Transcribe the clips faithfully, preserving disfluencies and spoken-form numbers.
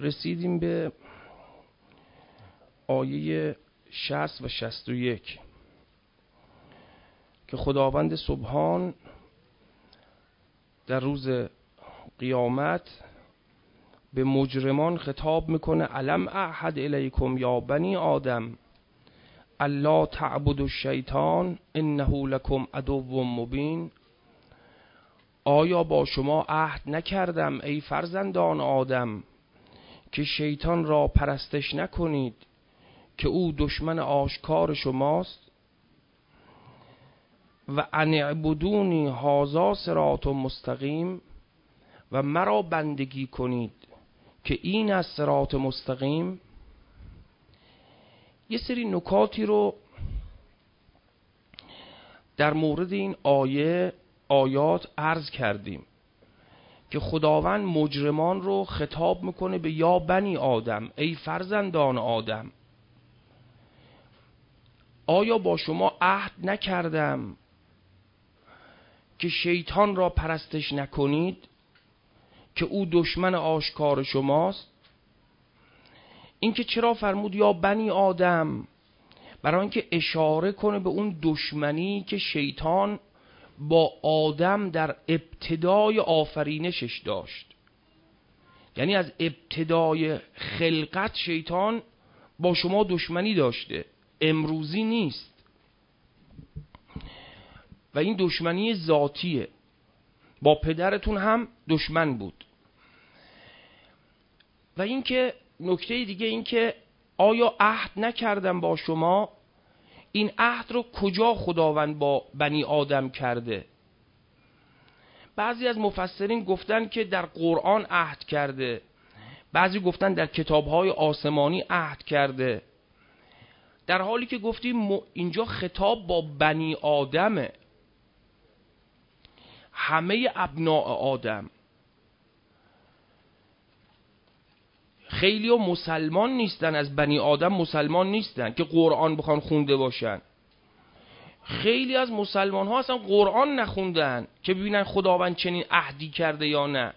رسیدیم به آیه شصت و شصت و یک که خداوند سبحان در روز قیامت به مجرمان خطاب میکنه: الم اعهد الیکم یا بنی آدم الا تعبدوا الشیطان انه لکم عدو مبین. آیا با شما عهد نکردم ای فرزندان آدم که شیطان را پرستش نکنید که او دشمن آشکار شماست؟ و ان اعبدونی هذا صراط مستقیم، و مرا بندگی کنید که این از صراط مستقیم. یه سری نکاتی رو در مورد این آیه آیات عرض کردیم که خداوند مجرمان رو خطاب میکنه به یا بنی آدم، ای فرزندان آدم، آیا با شما عهد نکردم که شیطان را پرستش نکنید که او دشمن آشکار شماست؟ این که چرا فرمود یا بنی آدم؟ برای اینکه اشاره کنه به اون دشمنی که شیطان با آدم در ابتدای آفرینشش داشت. یعنی از ابتدای خلقت شیطان با شما دشمنی داشته، امروزی نیست، و این دشمنی ذاتیه. با پدرتون هم دشمن بود. و این که نکته دیگه این که آیا عهد نکردم با شما؟ این عهد رو کجا خداوند با بنی آدم کرده؟ بعضی از مفسرین گفتن که در قرآن عهد کرده، بعضی گفتن در کتاب‌های آسمانی عهد کرده، در حالی که گفتیم اینجا خطاب با بنی آدمه، همه ابناء آدم. خیلی ها مسلمان نیستن، از بنی آدم مسلمان نیستن که قرآن بخوان خونده باشن. خیلی از مسلمان ها اصلا قرآن نخوندن که ببینن خداوند چنین عهدی کرده یا نه.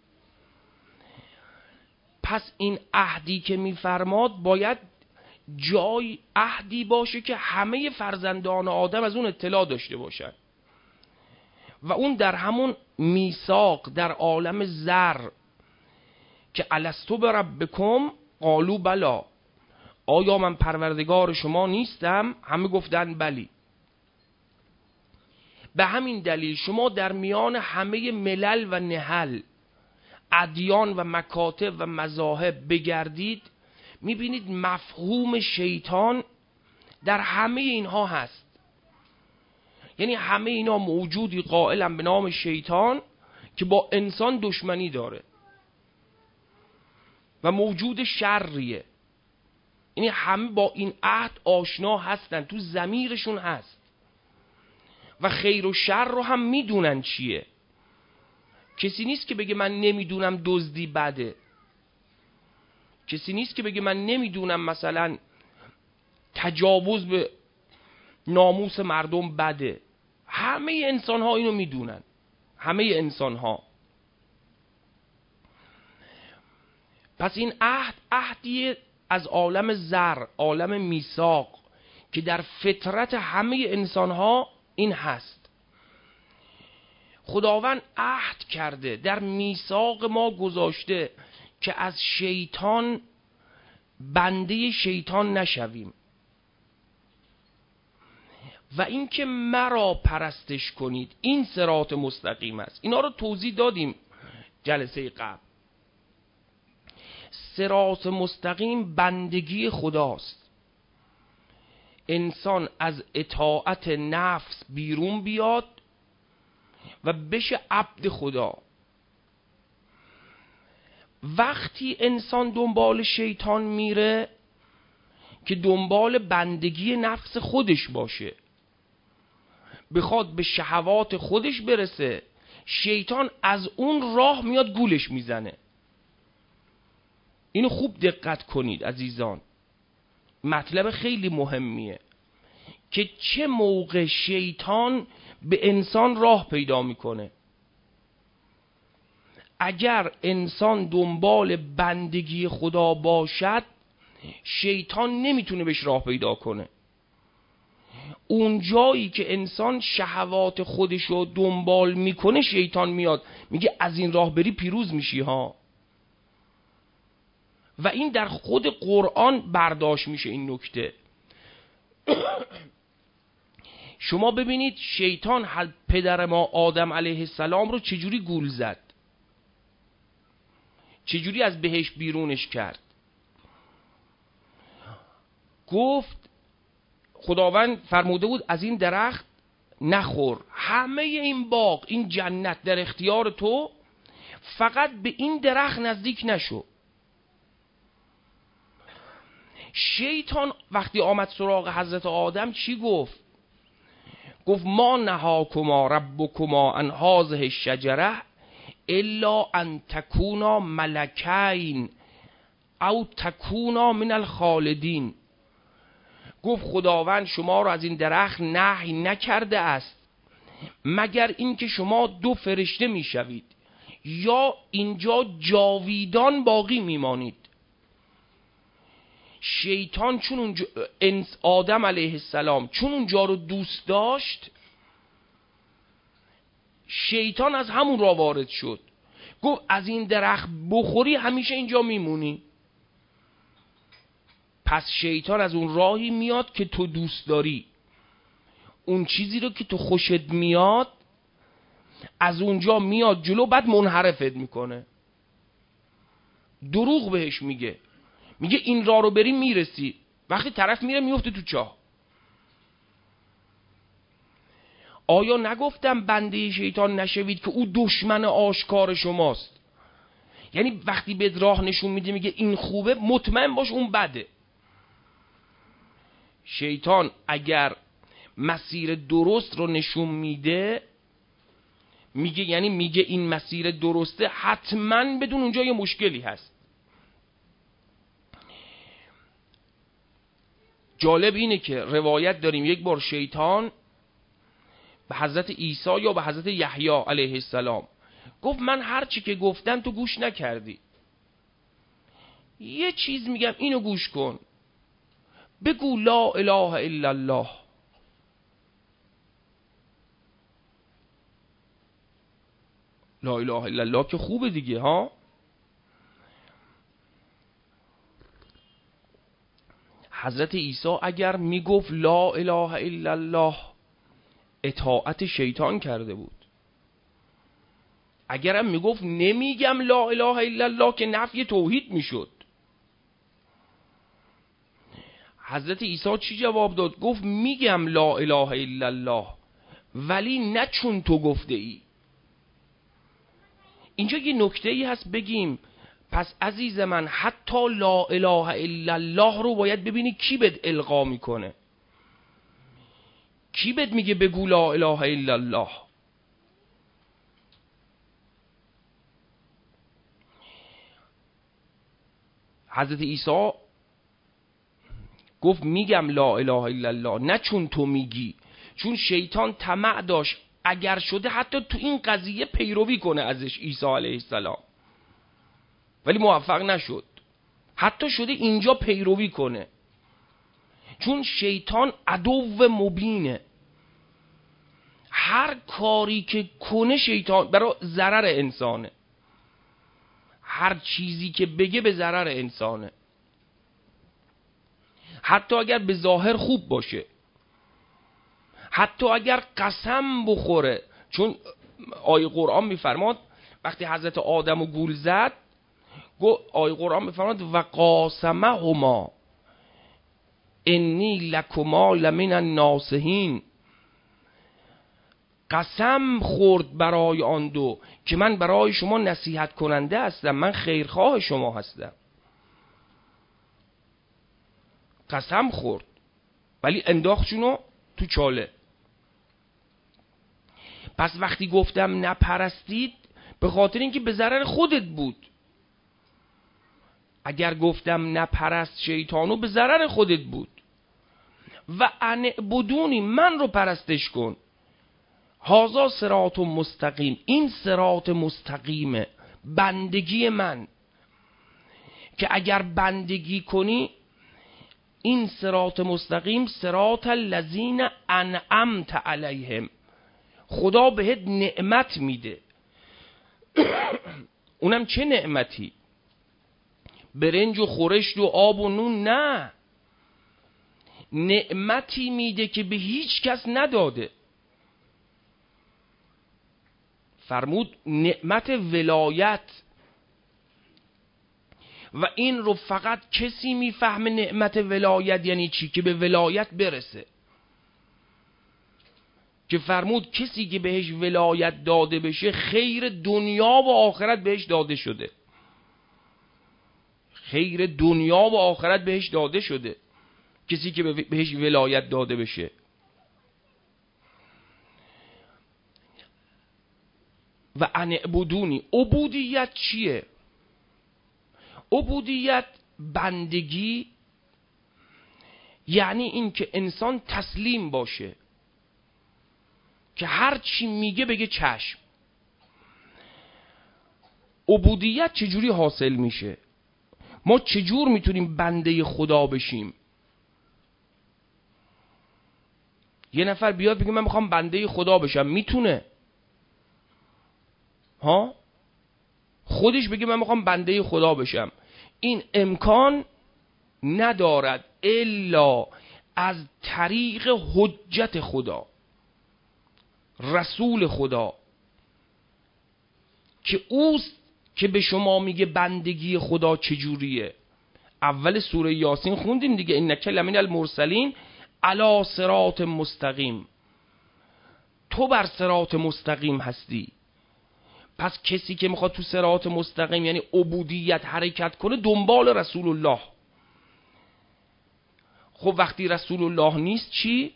پس این عهدی که میفرماد باید جای عهدی باشه که همه فرزندان آدم از اون اطلاع داشته باشن، و اون در همون میثاق در عالم ذر که الستو بربکم قالوا بلا، آیا من پروردگار شما نیستم؟ همه گفتن بلی. به همین دلیل شما در میان همه ملل و نهل، ادیان و مکاتب و مذاهب بگردید، میبینید مفهوم شیطان در همه اینها هست. یعنی همه اینا موجودی قائلن به نام شیطان که با انسان دشمنی داره و موجود شریه. یعنی همه با این عهد آشنا هستن، تو ضمیرشون هست و خیر و شر رو هم میدونن چیه. کسی نیست که بگه من نمیدونم دزدی بده، کسی نیست که بگه من نمیدونم مثلا تجاوز به ناموس مردم بده. همه انسان ها اینو میدونن، همه انسان ها. پس این عهد عهدی از عالم ذر، عالم میثاق، که در فطرت همه انسان ها این هست. خداوند عهد کرده، در میثاق ما گذاشته که از شیطان بنده شیطان نشویم، و اینکه مرا پرستش کنید، این صراط مستقیم است. اینا رو توضیح دادیم جلسه قبل. صراط مستقیم بندگی خداست. انسان از اطاعت نفس بیرون بیاد و بشه عبد خدا. وقتی انسان دنبال شیطان میره که دنبال بندگی نفس خودش باشه، بخواد به شهوات خودش برسه، شیطان از اون راه میاد گولش میزنه. اینو خوب دقت کنید عزیزان، مطلب خیلی مهمیه که چه موقع شیطان به انسان راه پیدا میکنه. اگر انسان دنبال بندگی خدا باشد شیطان نمیتونه بهش راه پیدا کنه. اون جایی که انسان شهوات خودش رو دنبال میکنه شیطان میاد میگه از این راه بری پیروز میشی ها. و این در خود قرآن برداشت میشه این نکته. شما ببینید شیطان پدر ما آدم علیه السلام رو چجوری گول زد، چجوری از بهشت بیرونش کرد. گفت خداوند فرموده بود از این درخت نخور، همه این باغ این جنت در اختیار تو، فقط به این درخت نزدیک نشو. شیطان وقتی آمد سراغ حضرت آدم چی گفت؟ گفت ما نهاکما ربکما عن هذه الشجره الا ان تکونا ملکین او تکونا من الخالدین. گفت خداوند شما را از این درخت نهی نکرده است مگر اینکه شما دو فرشته میشوید یا اینجا جاویدان باقی میمانید. شیطان چون اونجا انس آدم علیه السلام چون اونجا رو دوست داشت، شیطان از همون را وارد شد. گفت از این درخت بخوری همیشه اینجا میمونی. پس شیطان از اون راهی میاد که تو دوست داری، اون چیزی رو که تو خوشت میاد از اونجا میاد جلو، بعد منحرفت میکنه، دروغ بهش میگه، میگه این راه رو بری میرسی، وقتی طرف میره میفته تو چاه. آیا نگفتم بنده شیطان نشوید که او دشمن آشکار شماست؟ یعنی وقتی بهت راه نشون میده میگه این خوبه، مطمئن باش اون بده. شیطان اگر مسیر درست رو نشون میده میگه یعنی میگه این مسیر درسته، حتما بدون اونجا یه مشکلی هست. جالب اینه که روایت داریم یک بار شیطان به حضرت عیسی یا به حضرت یحیی علیه السلام گفت من هر چی که گفتم تو گوش نکردی، یه چیز میگم اینو گوش کن، بگو لا اله الا الله. لا اله الا الله که خوبه دیگه ها. حضرت عیسی اگر میگفت لا اله الا الله اطاعت شیطان کرده بود. اگرم میگفت نمیگم لا اله الا الله که نفی توحید میشد. حضرت عیسی چی جواب داد؟ گفت میگم لا اله الا الله ولی نه چون تو گفته ای. اینجا یه نکته ای هست بگیم. پس عزیز من حتی لا اله الا الله رو باید ببینی کی بهت القا میکنه، کی بهت میگه بگو لا اله الا الله. حضرت عیسی گفت میگم لا اله الا الله نه چون تو میگی، چون شیطان طمع داشت اگر شده حتی تو این قضیه پیروی کنه ازش عیسی علیه السلام، ولی موفق نشد. حتی شده اینجا پیروی کنه، چون شیطان عدو مبینه. هر کاری که کنه شیطان برای ضرر انسانه، هر چیزی که بگه به ضرر انسانه، حتی اگر به ظاهر خوب باشه، حتی اگر قسم بخوره. چون آیه قرآن میفرماد وقتی حضرت آدم رو گول زد، آیه قرآن میفرماد و قاسمهما انی لکما لمن الناصحین. قسم خورد برای آن دو که من برای شما نصیحت کننده هستم، من خیرخواه شما هستم. قسم خورد ولی انداختشونو تو چاله. پس وقتی گفتم نپرستید به خاطر اینکه به ضرر خودت بود. اگر گفتم نپرست شیطانو به ضرر خودت بود. و انعبدونی من رو پرستش کن. هازا صراط مستقیم، این صراط مستقیمه. بندگی من که اگر بندگی کنی این صراط مستقیم صراط الذین انعمت علیهم، خدا بهت نعمت میده. اونم چه نعمتی؟ برنج و خورشت و آب و نون؟ نه، نعمتی میده که به هیچ کس نداده. فرمود نعمت ولایت، و این رو فقط کسی میفهمه نعمت ولایت یعنی چی، که به ولایت برسه. که فرمود کسی که بهش ولایت داده بشه خیر دنیا و آخرت بهش داده شده، خیر دنیا و آخرت بهش داده شده کسی که بهش ولایت داده بشه. و ان اعبدونی، عبودیت چیه؟ عبودیت بندگی، یعنی این که انسان تسلیم باشه، که هر چی میگه بگه چشم. عبودیت چجوری حاصل میشه؟ ما چجور میتونیم بنده خدا بشیم؟ یه نفر بیاد بگه من میخوام بنده خدا بشم، میتونه؟ ها؟ خودش بگه من میخوام بنده خدا بشم، این امکان ندارد الا از طریق حجت خدا، رسول خدا، که اوست که به شما میگه بندگی خدا چجوریه. اول سوره یاسین خوندیم دیگه، انک لمن المرسلین علی صراط مستقیم، تو بر صراط مستقیم هستی. پس کسی که میخواد تو صراط مستقیم یعنی عبودیت حرکت کنه دنبال رسول الله. خب وقتی رسول الله نیست چی؟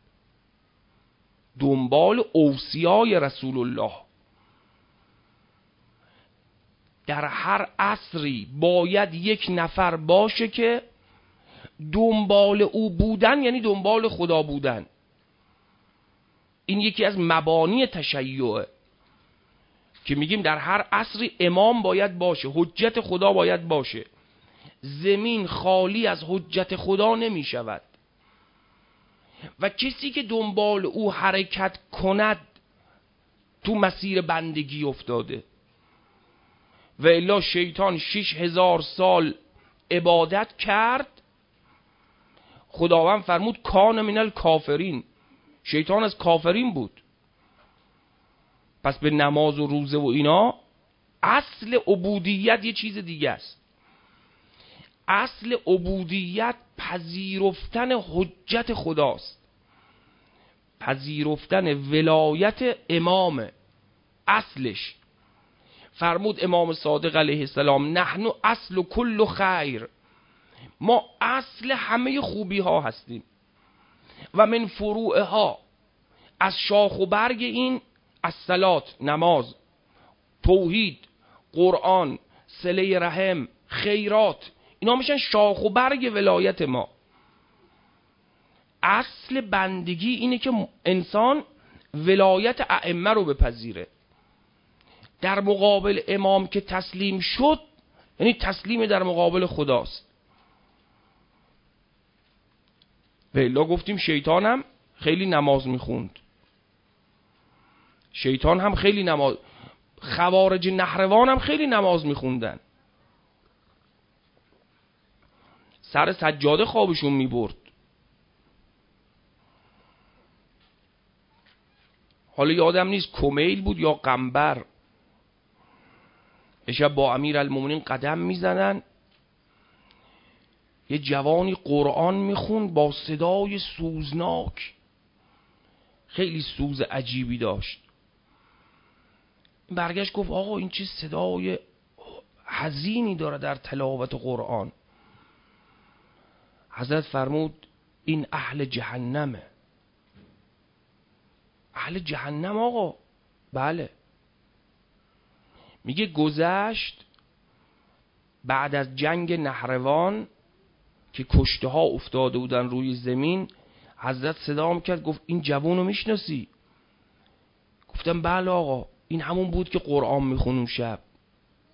دنبال اوصیای رسول الله. در هر عصری باید یک نفر باشه که دنبال او بودن یعنی دنبال خدا بودن. این یکی از مبانی تشیعه که میگیم در هر عصری امام باید باشه، حجت خدا باید باشه. زمین خالی از حجت خدا نمی شود و کسی که دنبال او حرکت کند تو مسیر بندگی افتاده. و الا شیطان شش هزار سال عبادت کرد، خداوند فرمود کان من الکافرین، شیطان از کافرین بود. پس به نماز و روزه و اینا، اصل عبودیت یه چیز دیگه است. اصل عبودیت پذیرفتن حجت خداست، پذیرفتن ولایت امام. اصلش فرمود امام صادق علیه السلام نحن اصل کل خیر، ما اصل همه خوبی ها هستیم. و من فروعها، از شاخ و برگ این، الصلات نماز، توحید، قرآن، صله رحم، خیرات، اینا میشن شاخ و برگ ولایت ما. اصل بندگی اینه که انسان ولایت ائمه رو بپذیره. در مقابل امام که تسلیم شد یعنی تسلیم در مقابل خداست. و الا گفتیم شیطان هم خیلی نماز میخوند، شیطان هم خیلی نماز، خوارج نهروان هم خیلی نماز میخوندن، سر سجاده خوابشون میبرد. حالا یادم نیست کمیل بود یا قنبر، شب با امیر المومنین قدم میزنن، یه جوانی قرآن میخوند با صدای سوزناک، خیلی سوز عجیبی داشت. برگشت گفت آقا این چه صدای حزینی داره در تلاوت قرآن. حضرت فرمود این اهل جهنمه. اهل جهنم آقا؟ بله. میگه گذشت بعد از جنگ نهروان که کشته ها افتاده بودن روی زمین، حضرت صدا کرد گفت این جوانو میشناسی؟ گفتم بله آقا، این همون بود که قرآن میخون اون شب.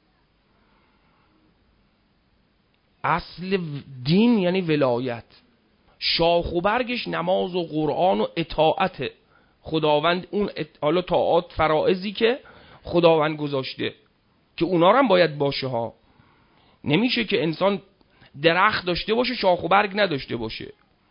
اصل دین یعنی ولایت، شاخ و برگش نماز و قرآن و اطاعت خداوند. اون حالا طاعات فرائضی که خداوند گذاشته که اونا هم باید باشه ها. نمیشه که انسان درخت داشته باشه شاخ و برگ نداشته باشه.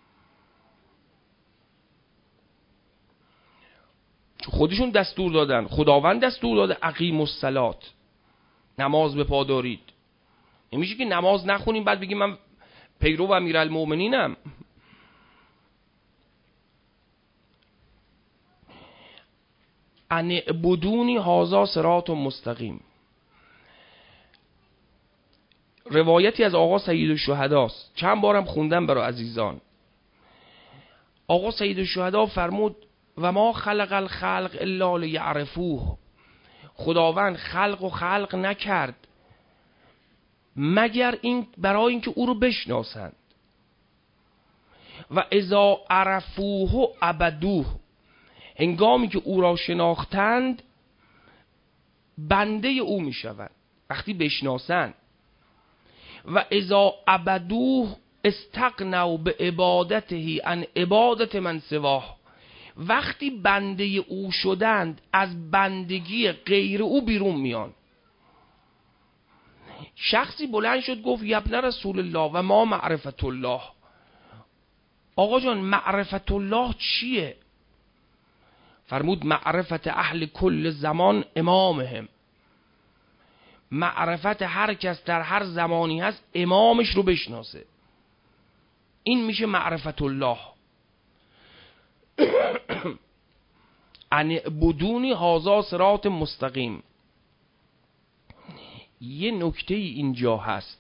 خودشون دستور دادن، خداوند دستور داده اقیم الصلات، نماز به پا دارید. نمیشه که نماز نخونیم بعد بگیم من پیرو امیرالمومنینم. ان اعبدونی هذا صراط مستقیم. روایتی از آقا سید الشهدا است، چند بارم خوندم برای عزیزان. آقا سید الشهدا فرمود و ما خلق الخلق الا لیعرفوه. خداوند خلق و خلق نکرد مگر این برای اینکه او رو بشناسند. و اذا عرفوه عبدوه، هنگامی که او را شناختند بنده او می شوند وقتی بشناسند. و اذا عبدوه استغنوا به عبادته عن عبادت من سواه، وقتی بنده او شدند از بندگی غیر او بیرون میان. شخصی بلند شد گفت یبن رسول الله و ما معرفت الله. آقا جان معرفت الله چیه؟ فرمود معرفت اهل کل زمان امامهم. معرفت هر کس در هر زمانی هست امامش رو بشناسه، این میشه معرفت الله. ان اعبدونی هذا صراط مستقیم. یه نکته اینجا هست،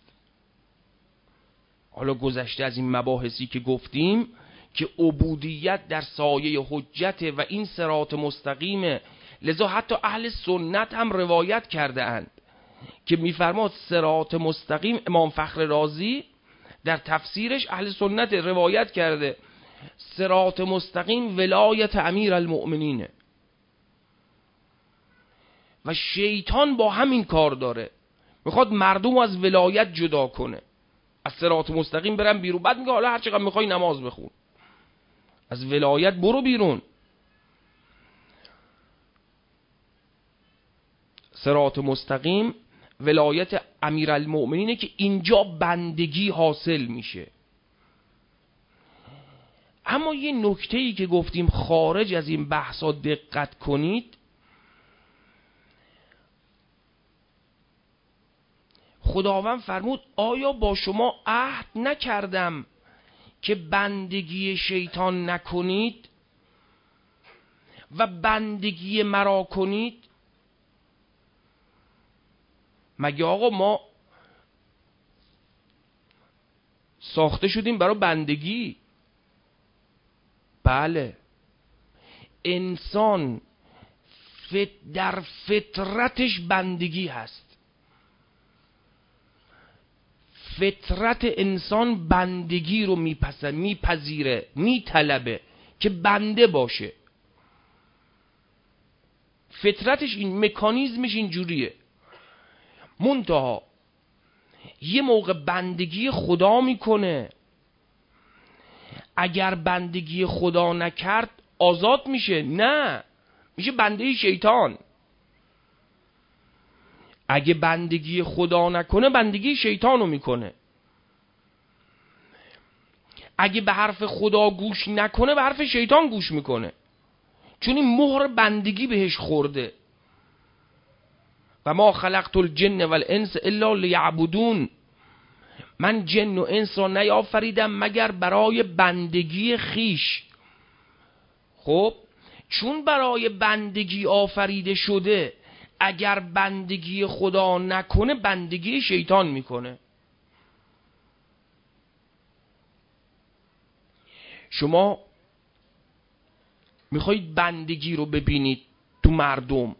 حالا گذشته از این مباحثی که گفتیم که عبودیت در سایه حجت و این صراط مستقیمه، لذا حتی اهل سنت هم روایت کرده اند که میفرماد صراط مستقیم. امام فخر رازی در تفسیرش اهل سنت روایت کرده صراط مستقیم ولایت امیر المؤمنینه. و شیطان با همین کار داره، میخواد مردم از ولایت جدا کنه، از صراط مستقیم برن بیرون. بعد میگه حالا هر چقدر میخوای نماز بخون، از ولایت برو بیرون. صراط مستقیم ولایت امیرالمؤمنینه که اینجا بندگی حاصل میشه. اما یه نکته‌ای که گفتیم خارج از این بحثا دقت کنید، خداوند فرمود آیا با شما عهد نکردم که بندگی شیطان نکنید و بندگی مرا کنید؟ مگه آقا ما ساخته شدیم برای بندگی؟ بله، انسان در فطرتش بندگی هست. فطرت انسان بندگی رو میپسند، میپذیره، میطلبه که بنده باشه. فطرتش این، مکانیزمش اینجوریه. منتها یه موقع بندگی خدا میکنه، اگر بندگی خدا نکرد آزاد میشه؟ نه، میشه بنده شیطان. اگه بندگی خدا نکنه بندگی شیطان رو میکنه. اگه به حرف خدا گوش نکنه به حرف شیطان گوش میکنه، چون این مهر بندگی بهش خورده. و ما خلقت الجن والانس الا لیعبدون. من جن و انس را نیافریدم مگر برای بندگی خیش. خب چون برای بندگی آفریده شده، اگر بندگی خدا نکنه بندگی شیطان میکنه. شما میخواید بندگی رو ببینید تو مردم،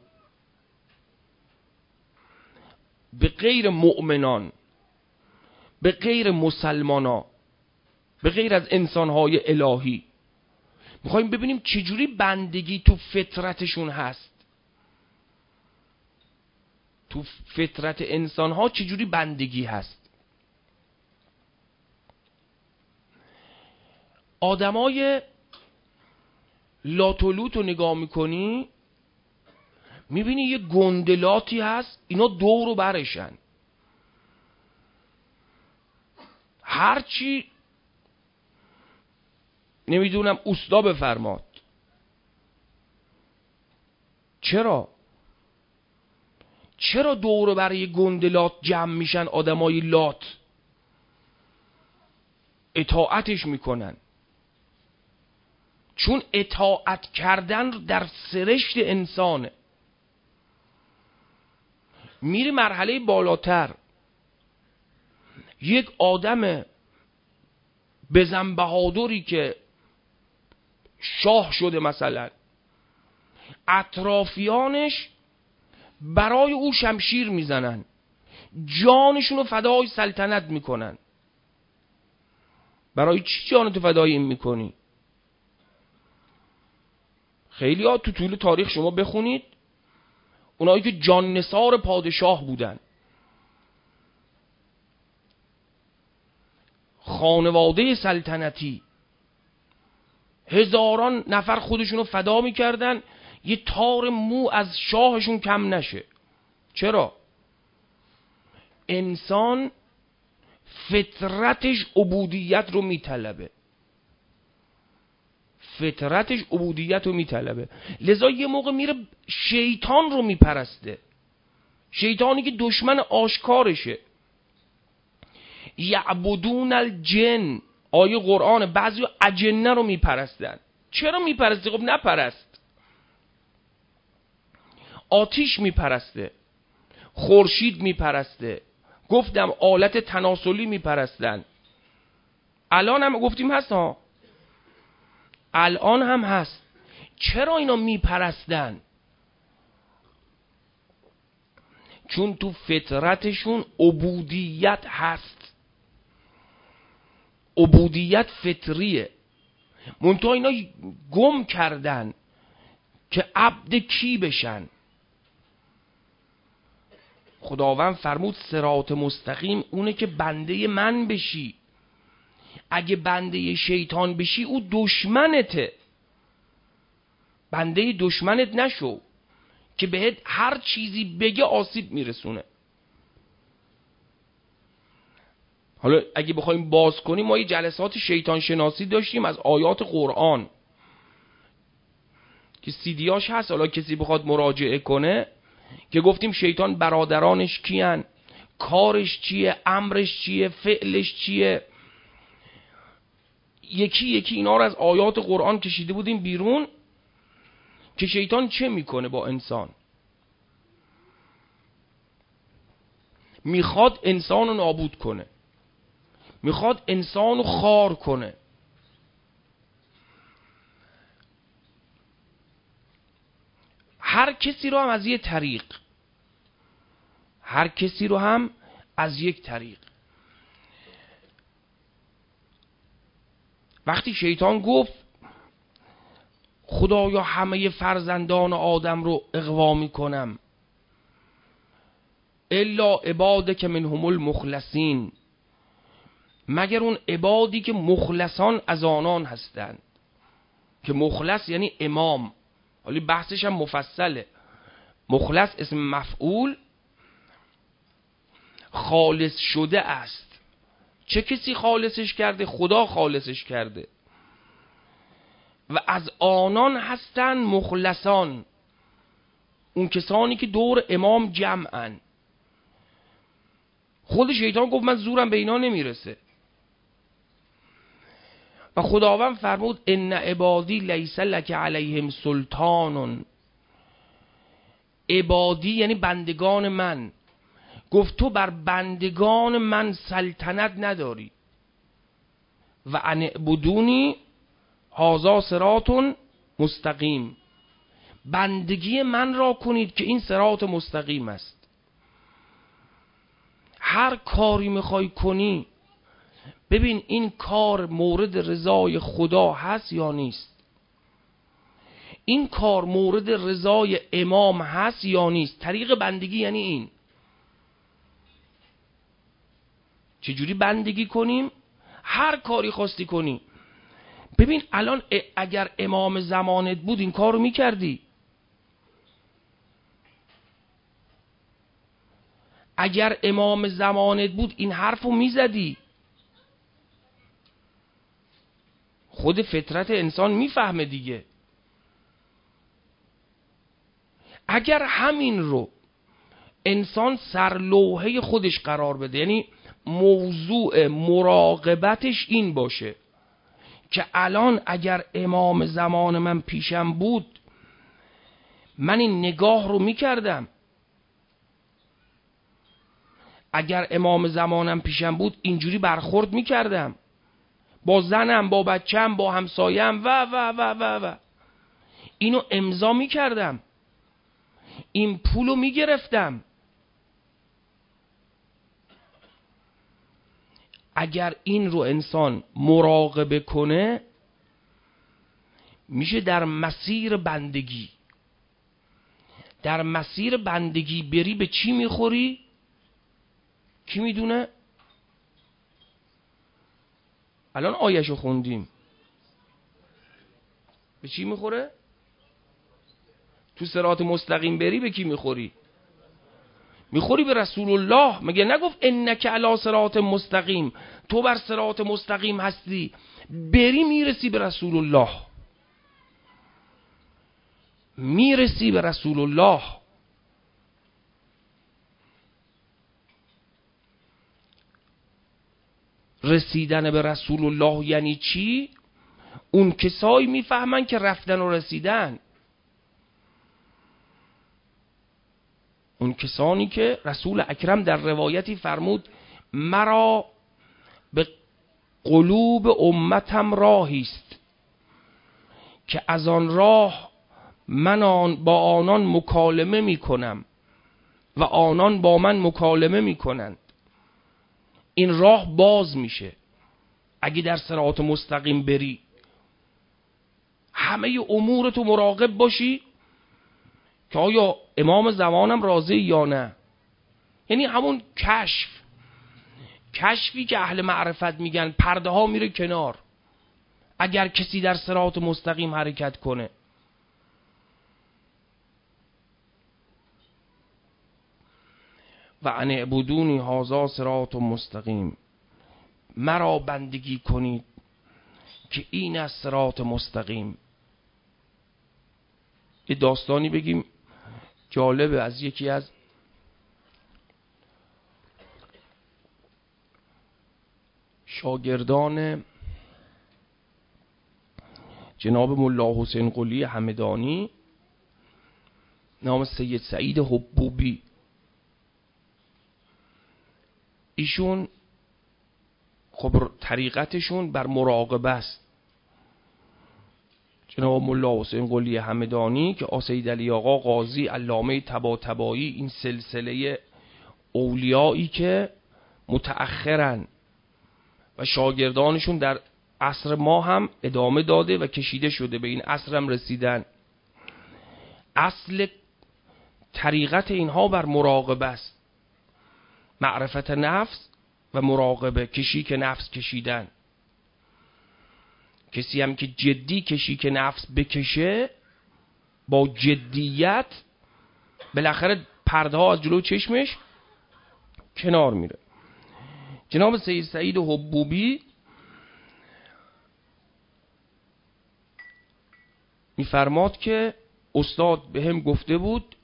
به غیر مؤمنان، به غیر مسلمانان، به غیر از انسانهای الهی، میخوایم ببینیم چجوری بندگی تو فطرتشون هست. تو فطرت انسانها چجوری بندگی هست. آدمای لاتولوت رو نگاه میکنی میبینی یه گندلاتی هست، اینا دور و برشن، هرچی نمیدونم اوستا بفرماد. چرا؟ چرا دور و بر یه گندلات جمع میشن آدمای لات اطاعتش میکنن؟ چون اطاعت کردن در سرشت انسانه. میری مرحله بالاتر، یک آدم بزن بهادری که شاه شده مثلا، اطرافیانش برای او شمشیر میزنن، جانشون رو فدای سلطنت میکنن. برای چی جانتو فدای این میکنی؟ خیلی ها تو طول تاریخ شما بخونید، اونایی که جان نثار پادشاه بودن، خانواده سلطنتی، هزاران نفر خودشونو فدا میکردن یه تار مو از شاهشون کم نشه. چرا؟ انسان فطرتش عبودیت رو میطلبه، فطرتش عبودیت رو میطلبه. لذا یه موقع میره شیطان رو میپرسته، شیطانی که دشمن آشکارشه. یعبدون الجن، آیه قرآن، بعضی اجنه رو میپرستن. چرا میپرستی؟ خب نپرست. آتیش میپرسته، خورشید میپرسته، گفتم آلت تناسلی میپرستن. الان هم گفتیم هست ها، الان هم هست. چرا اینا میپرستن؟ چون تو فطرتشون عبودیت هست، عبودیت فطریه. منتها اینا گم کردن که عبد کی بشن. خداوند فرمود صراط مستقیم اونه که بنده من بشی. اگه بنده شیطان بشی او دشمنته. بنده دشمنت نشو که بهت هر چیزی بگه آسیب میرسونه. حالا اگه بخوایم باز کنیم، ما یه جلسات شیطان شناسی داشتیم از آیات قرآن که سیدیاش هست، حالا کسی بخواد مراجعه کنه، که گفتیم شیطان برادرانش کیان، کارش چیه، امرش چیه، فعلش چیه. یکی یکی اینا رو از آیات قرآن کشیده بودیم بیرون که شیطان چه میکنه با انسان. میخواد انسان رو نابود کنه، میخواد انسان رو خار کنه. هر کسی رو هم از یک طریق، هر کسی رو هم از یک طریق. وقتی شیطان گفت خدایا همه فرزندان آدم رو اغوا میکنم الا عبادک منهم المخلصین، مگر اون عبادی که مخلصان از آنان هستند. که مخلص یعنی امام، حالی بحثش هم مفصله. مخلص اسم مفعول، خالص شده است. چه کسی خالصش کرده؟ خدا خالصش کرده. و از آنان هستن مخلصان، اون کسانی که دور امام جمعن. خود شیطان گفت من زورم به اینا نمیرسه. و خداوند فرمود ان عبادی لیس لک علیهم سلطان. عبادی یعنی بندگان من. گفت تو بر بندگان من سلطنت نداری. و ان اعبدونی هذا صراط مستقیم، بندگی من را کنید که این صراط مستقیم است. هر کاری میخوای کنی ببین این کار مورد رضای خدا هست یا نیست، این کار مورد رضای امام هست یا نیست. طریق بندگی یعنی این. چجوری بندگی کنیم؟ هر کاری خواستی کنی. ببین الان اگر امام زمانت بود این کارو میکردی؟ اگر امام زمانت بود این حرفو میزدی؟ خود فطرت انسان میفهمه دیگه. اگر همین رو انسان سرلوحه خودش قرار بده، یعنی موضوع مراقبتش این باشه که الان اگر امام زمان من پیشم بود من این نگاه رو میکردم، اگر امام زمانم پیشم بود اینجوری برخورد میکردم با زنم، با بچم، با همسایم و و و و و اینو امضا میکردم، این پولو میگرفتم. اگر این رو انسان مراقبه کنه میشه در مسیر بندگی. در مسیر بندگی بری به چی میخوری؟ کی میدونه؟ الان آیه‌شو خوندیم. به چی میخوره؟ تو صراط مستقیم بری به کی میخوری؟ میخوری به رسول الله. مگه نگفت انک علی صراط مستقیم؟ تو بر صراط مستقیم هستی، بری میرسی به رسول الله، میرسی به رسول الله. رسیدن به رسول الله یعنی چی؟ اون کسایی میفهمن که رفتن و رسیدن، اون کسانی که رسول اکرم در روایتی فرمود مرا به قلوب امتم راهی است که از آن راه من آن با آنان مکالمه می کنم و آنان با من مکالمه می کنند. این راه باز میشه اگه در صراط مستقیم بری، همه امور تو مراقب باشی که آیا امام زمانم راضی یا نه. یعنی همون کشف، کشفی که اهل معرفت میگن پرده ها میره کنار اگر کسی در صراط مستقیم حرکت کنه. و ان اعبدونی هذا صراط مستقیم، مرا بندگی کنید که این از صراط مستقیم. یه داستانی بگیم جالبه از یکی از شاگردان جناب ملا حسین قلی همدانی، نام سید سعید حبوبی. ایشون خب طریقتشون بر مراقبه است. جناب ملا حسین قلی همدانی که سید علی آقا قاضی علامه طباطبایی، این سلسله اولیایی که متأخرن و شاگردانشون در عصر ما هم ادامه داده و کشیده شده، به این عصر هم رسیدن. اصل طریقت اینها بر مراقبه است، معرفت نفس و مراقبه، کشی که نفس کشیدن. کسی هم که جدی کشی که نفس بکشه با جدیت، بالاخره پرده ها از جلو چشمش کنار میره. جناب سید سعید حبوبی میفرماد که استاد به هم گفته بود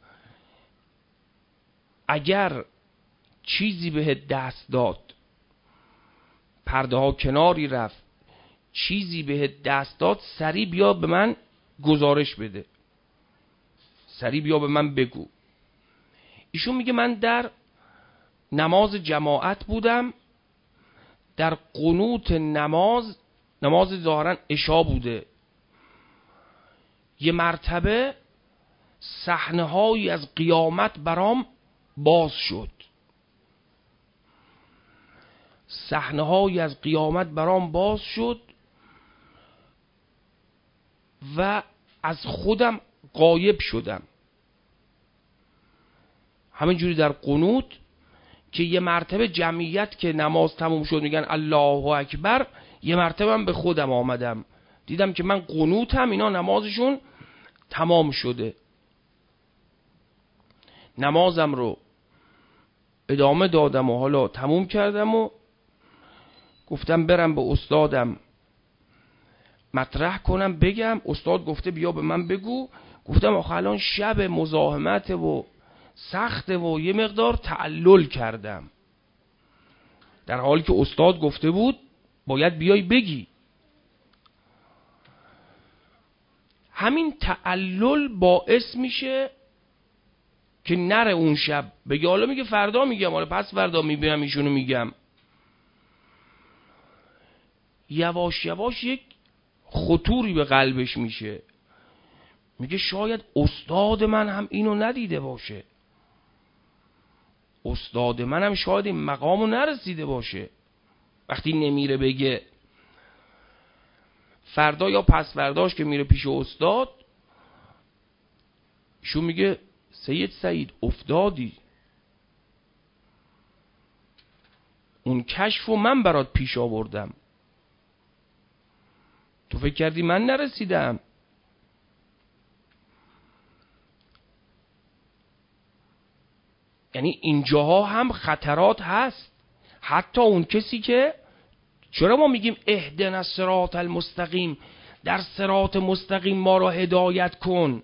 اگر چیزی به دست داد، پرده ها کناری رفت، چیزی به دست داد، سریع بیا به من گزارش بده، سریع بیا به من بگو. ایشون میگه من در نماز جماعت بودم، در قنوت نماز، نماز ظاهرا عشا بوده، یه مرتبه صحنه هایی از قیامت برام باز شد، صحنه هایی از قیامت برام باز شد و از خودم غایب شدم. همینجوری در قنوت که یه مرتبه جمعیت که نماز تموم شد میگن الله اکبر، یه مرتبه من به خودم آمدم، دیدم که من قنوتم، اینا نمازشون تمام شده. نمازم رو ادامه دادم و حالا تموم کردم و گفتم برم به استادم مطرح کنم بگم. استاد گفته بیا به من بگو. گفتم آخه الان شب مزاحمت و سخته و یه مقدار تعلل کردم، در حالی که استاد گفته بود باید بیای بگی. همین تعلل باعث میشه که نره اون شب بگه حالا میگه فردا میگم، حالا پس فردا میبینم ایشونو میگم. یواش یواش یک خطوری به قلبش میشه، میگه شاید استاد من هم اینو ندیده باشه، استاد من هم شاید این مقامو نرسیده باشه. وقتی نمیره بگه، فردا یا پس فرداش که میره پیش استاد، شو میگه سید سعید افتادی، اون کشفو من برات پیش آوردم، تو فکر کردی من نرسیدم. یعنی اینجاها هم خطرات هست. حتی اون کسی که، چرا ما میگیم اهدنا الصراط المستقیم، در صراط مستقیم ما را هدایت کن،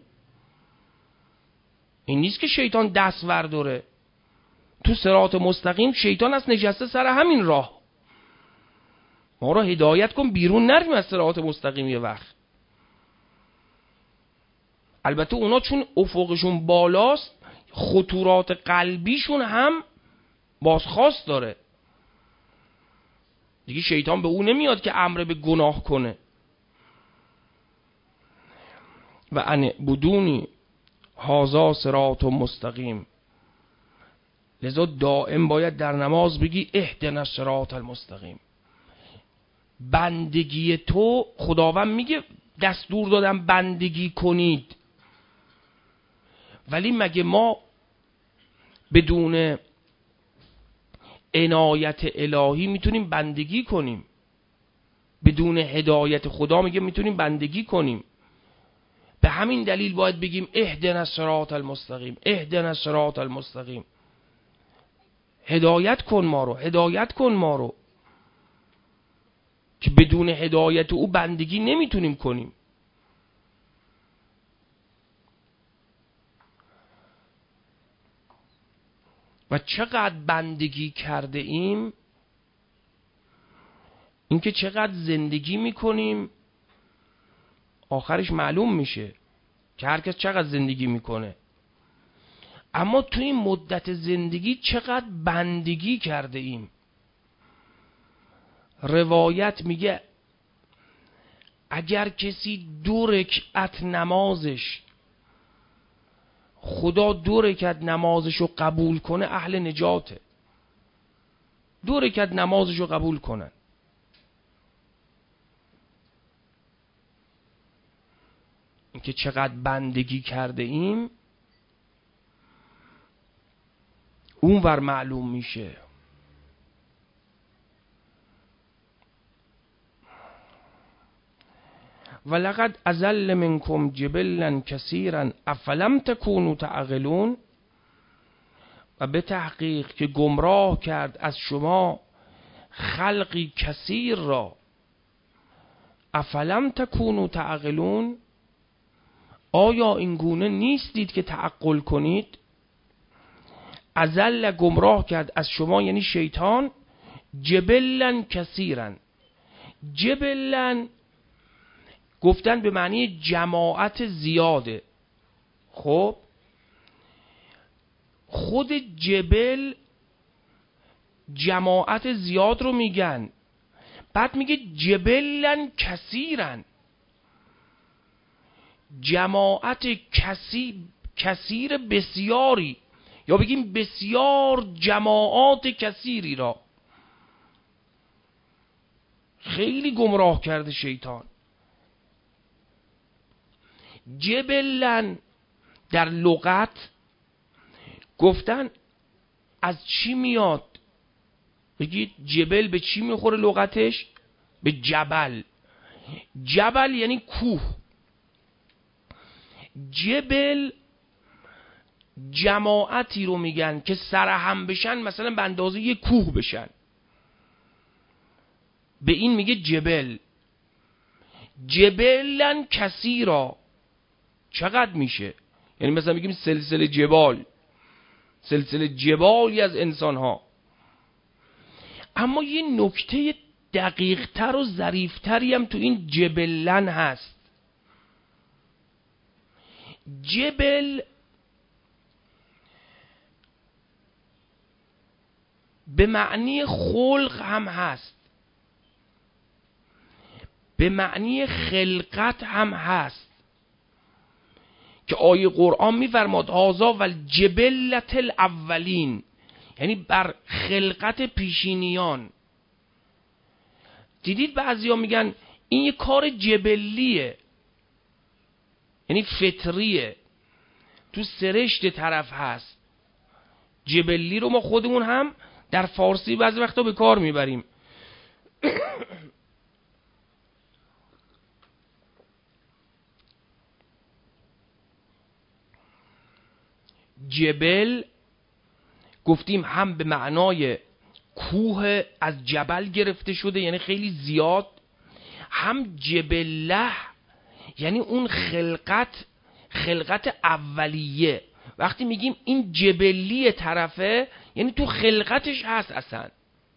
این نیست که شیطان دست ورداره. تو صراط مستقیم شیطان از نشسته سر همین راه، ما را هدایت کن بیرون نریم از صراط مستقیم. یه وقت البته اونا چون افقشون بالاست، خطورات قلبیشون هم بازخواست داره دیگه. شیطان به اون نمیاد که امر به گناه کنه. و ان بدونی هازا صراط مستقیم. لذا دائم باید در نماز بگی اهدنا الصراط المستقیم. بندگی تو، خداوند میگه دستور دادم بندگی کنید، ولی مگه ما بدون عنایت الهی میتونیم بندگی کنیم؟ بدون هدایت خدا میگه میتونیم بندگی کنیم. به همین دلیل باید بگیم اهدنا الصراط المستقیم، اهدنا الصراط المستقیم. هدایت کن ما رو، هدایت کن ما رو، که بدون هدایت او بندگی نمیتونیم کنیم. و چقدر بندگی کرده ایم، اینکه چقدر زندگی میکنیم آخرش معلوم میشه که هر کس چقدر زندگی میکنه. اما تو این مدت زندگی چقدر بندگی کرده ایم. روایت میگه اگر کسی دو رکعت نمازش، خدا دو رکعت نمازش رو قبول کنه، اهل نجاته. دو رکعت نمازش رو قبول کنن. اینکه چقدر بندگی کرده ایم اونور معلوم میشه. ولقد اضل منکم جبلا کثیرا افلم تکونوا تعقلون. و به تحقیق که گمراه کرد از شما خلقی کثیر را، افلم تکونوا تعقلون، آیا این گونه نیستید که تعقل کنید؟ اضل گمراه کرد از شما یعنی شیطان، جبلا کثیرا. جبلا گفتن به معنی جماعت زیاده. خب خود جبل جماعت زیاد رو میگن، بعد میگه جبلن کثیرن، جماعت کثیر کثیر بسیاری، یا بگیم بسیار جماعات کثیری را. خیلی گمراه کرده شیطان. جبلن در لغت گفتن از چی میاد؟ بگید جبل به چی میخوره لغتش؟ به جبل. جبل یعنی کوه. جبل جماعتی رو میگن که سرهم بشن، مثلا به اندازه یک کوه بشن، به این میگه جبل. جبلن کثیرا، چقدر میشه؟ یعنی مثلا میگیم سلسله جبال، سلسله جبالی از انسان ها. اما یه نکته دقیق تر و ظریف تری هم تو این جبلن هست. جبل به معنی خلق هم هست، به معنی خلقت هم هست، که آیه قرآن میفرماد هذا والجبلة الاولین، یعنی بر خلقت پیشینیان. دیدید بعضیا میگن این یه کار جبلیه، یعنی فطریه، تو سرشت طرف هست. جبلی رو ما خودمون هم در فارسی بعضی وقتا به کار میبریم. جبل گفتیم هم به معنای کوه از جبل گرفته شده، یعنی خیلی زیاد، هم جبله یعنی اون خلقت، خلقت اولیه. وقتی میگیم این جبلی طرفه، یعنی تو خلقتش هست، اصلا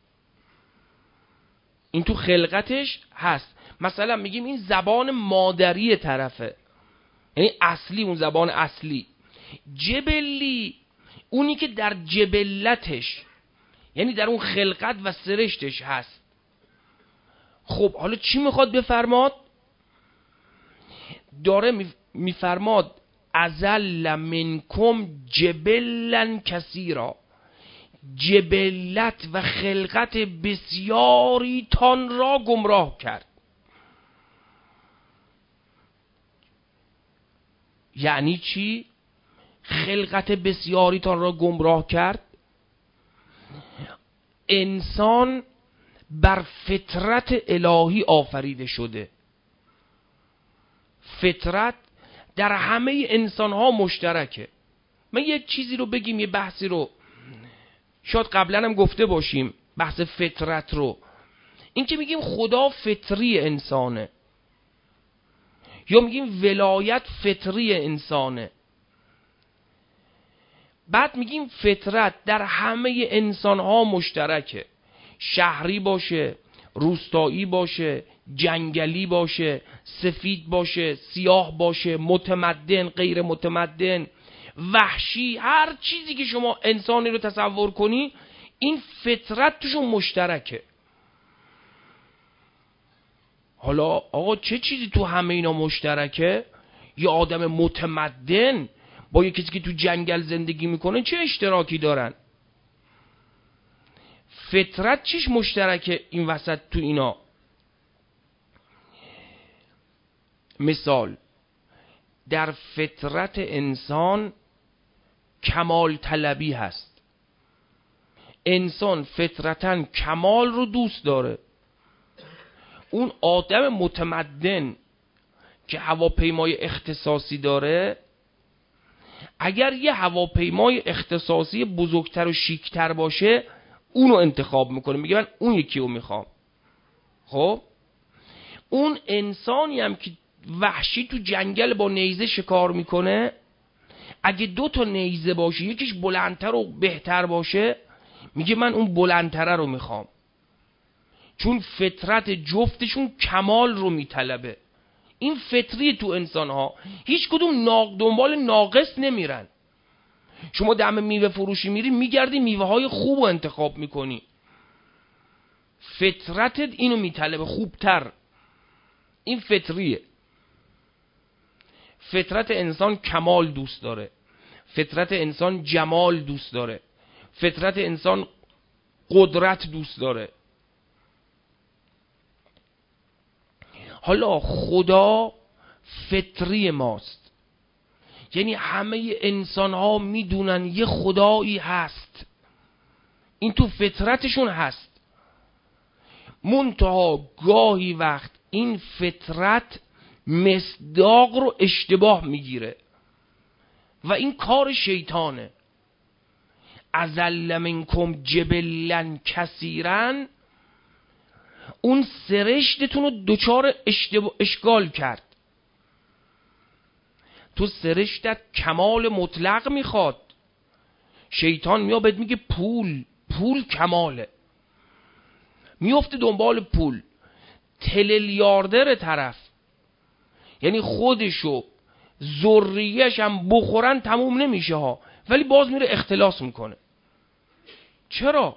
این تو خلقتش هست. مثلا میگیم این زبان مادری طرفه، یعنی اصلی، اون زبان اصلی. جبلی اونی که در جبلتش، یعنی در اون خلقت و سرشتش هست. خب حالا چی میخواد بفرماد؟ داره میفرماد ازل منکم جبلن کثیرا، جبلت و خلقت بسیاری تان را گمراه کرد. یعنی چی؟ خلقت بسیاری تان را گمراه کرد. انسان بر فطرت الهی آفریده شده. فطرت در همه انسان ها مشترکه. من یه چیزی رو بگیم، یه بحثی رو شاید قبلا هم گفته باشیم، بحث فطرت رو. این که میگیم خدا فطری انسانه، یا میگیم ولایت فطری انسانه، بعد میگیم فطرت در همه انسان ها مشترکه. شهری باشه، روستایی باشه، جنگلی باشه، سفید باشه، سیاه باشه، متمدن، غیر متمدن، وحشی، هر چیزی که شما انسانی رو تصور کنی، این فطرت توشون مشترکه. حالا آقا چه چیزی تو همه اینا مشترکه؟ یه آدم متمدن با یه کسی که تو جنگل زندگی میکنه چه اشتراکی دارن؟ فطرت چیش مشترکه این وسط تو اینا؟ مثال، در فطرت انسان کمال طلبی هست. انسان فطرتاً کمال رو دوست داره. اون آدم متمدن که هواپیمای اختصاصی داره، اگر یه هواپیمای اختصاصی بزرگتر و شیکتر باشه اونو انتخاب میکنه، میگه من اون یکی رو میخوام. خب اون انسانی هم که وحشی تو جنگل با نیزه شکار میکنه، اگه دو تا نیزه باشه یکیش بلندتر و بهتر باشه، میگه من اون بلندتره رو میخوام، چون فطرت جفتشون کمال رو میطلبه. این فطری تو انسان ها. هیچ کدوم ناق دنبال ناقص نمیرن. شما دم میوه فروشی میری، میگردی میوه های خوب رو انتخاب میکنی. فطرتت اینو میطلبه، خوبتر. این فطریه. فطرت انسان کمال دوست داره، فطرت انسان جمال دوست داره، فطرت انسان قدرت دوست داره. حالا خدا فطری ماست، یعنی همه انسان ها میدونن یه خدایی هست، این تو فطرتشون هست. منتها گاهی وقت این فطرت مصداق رو اشتباه میگیره و این کار شیطانه. اذل منکم جبلا کثیرا، اون سرشتتون رو دچار اشکال کرد. تو سرشتت کمال مطلق میخواد، شیطان میاد بهت میگه پول پول کماله، میفته دنبال پول. تریلیاردر طرف، یعنی خودشو ذریه‌اش هم بخورن تموم نمیشه ها، ولی باز میره اختلاس میکنه. چرا؟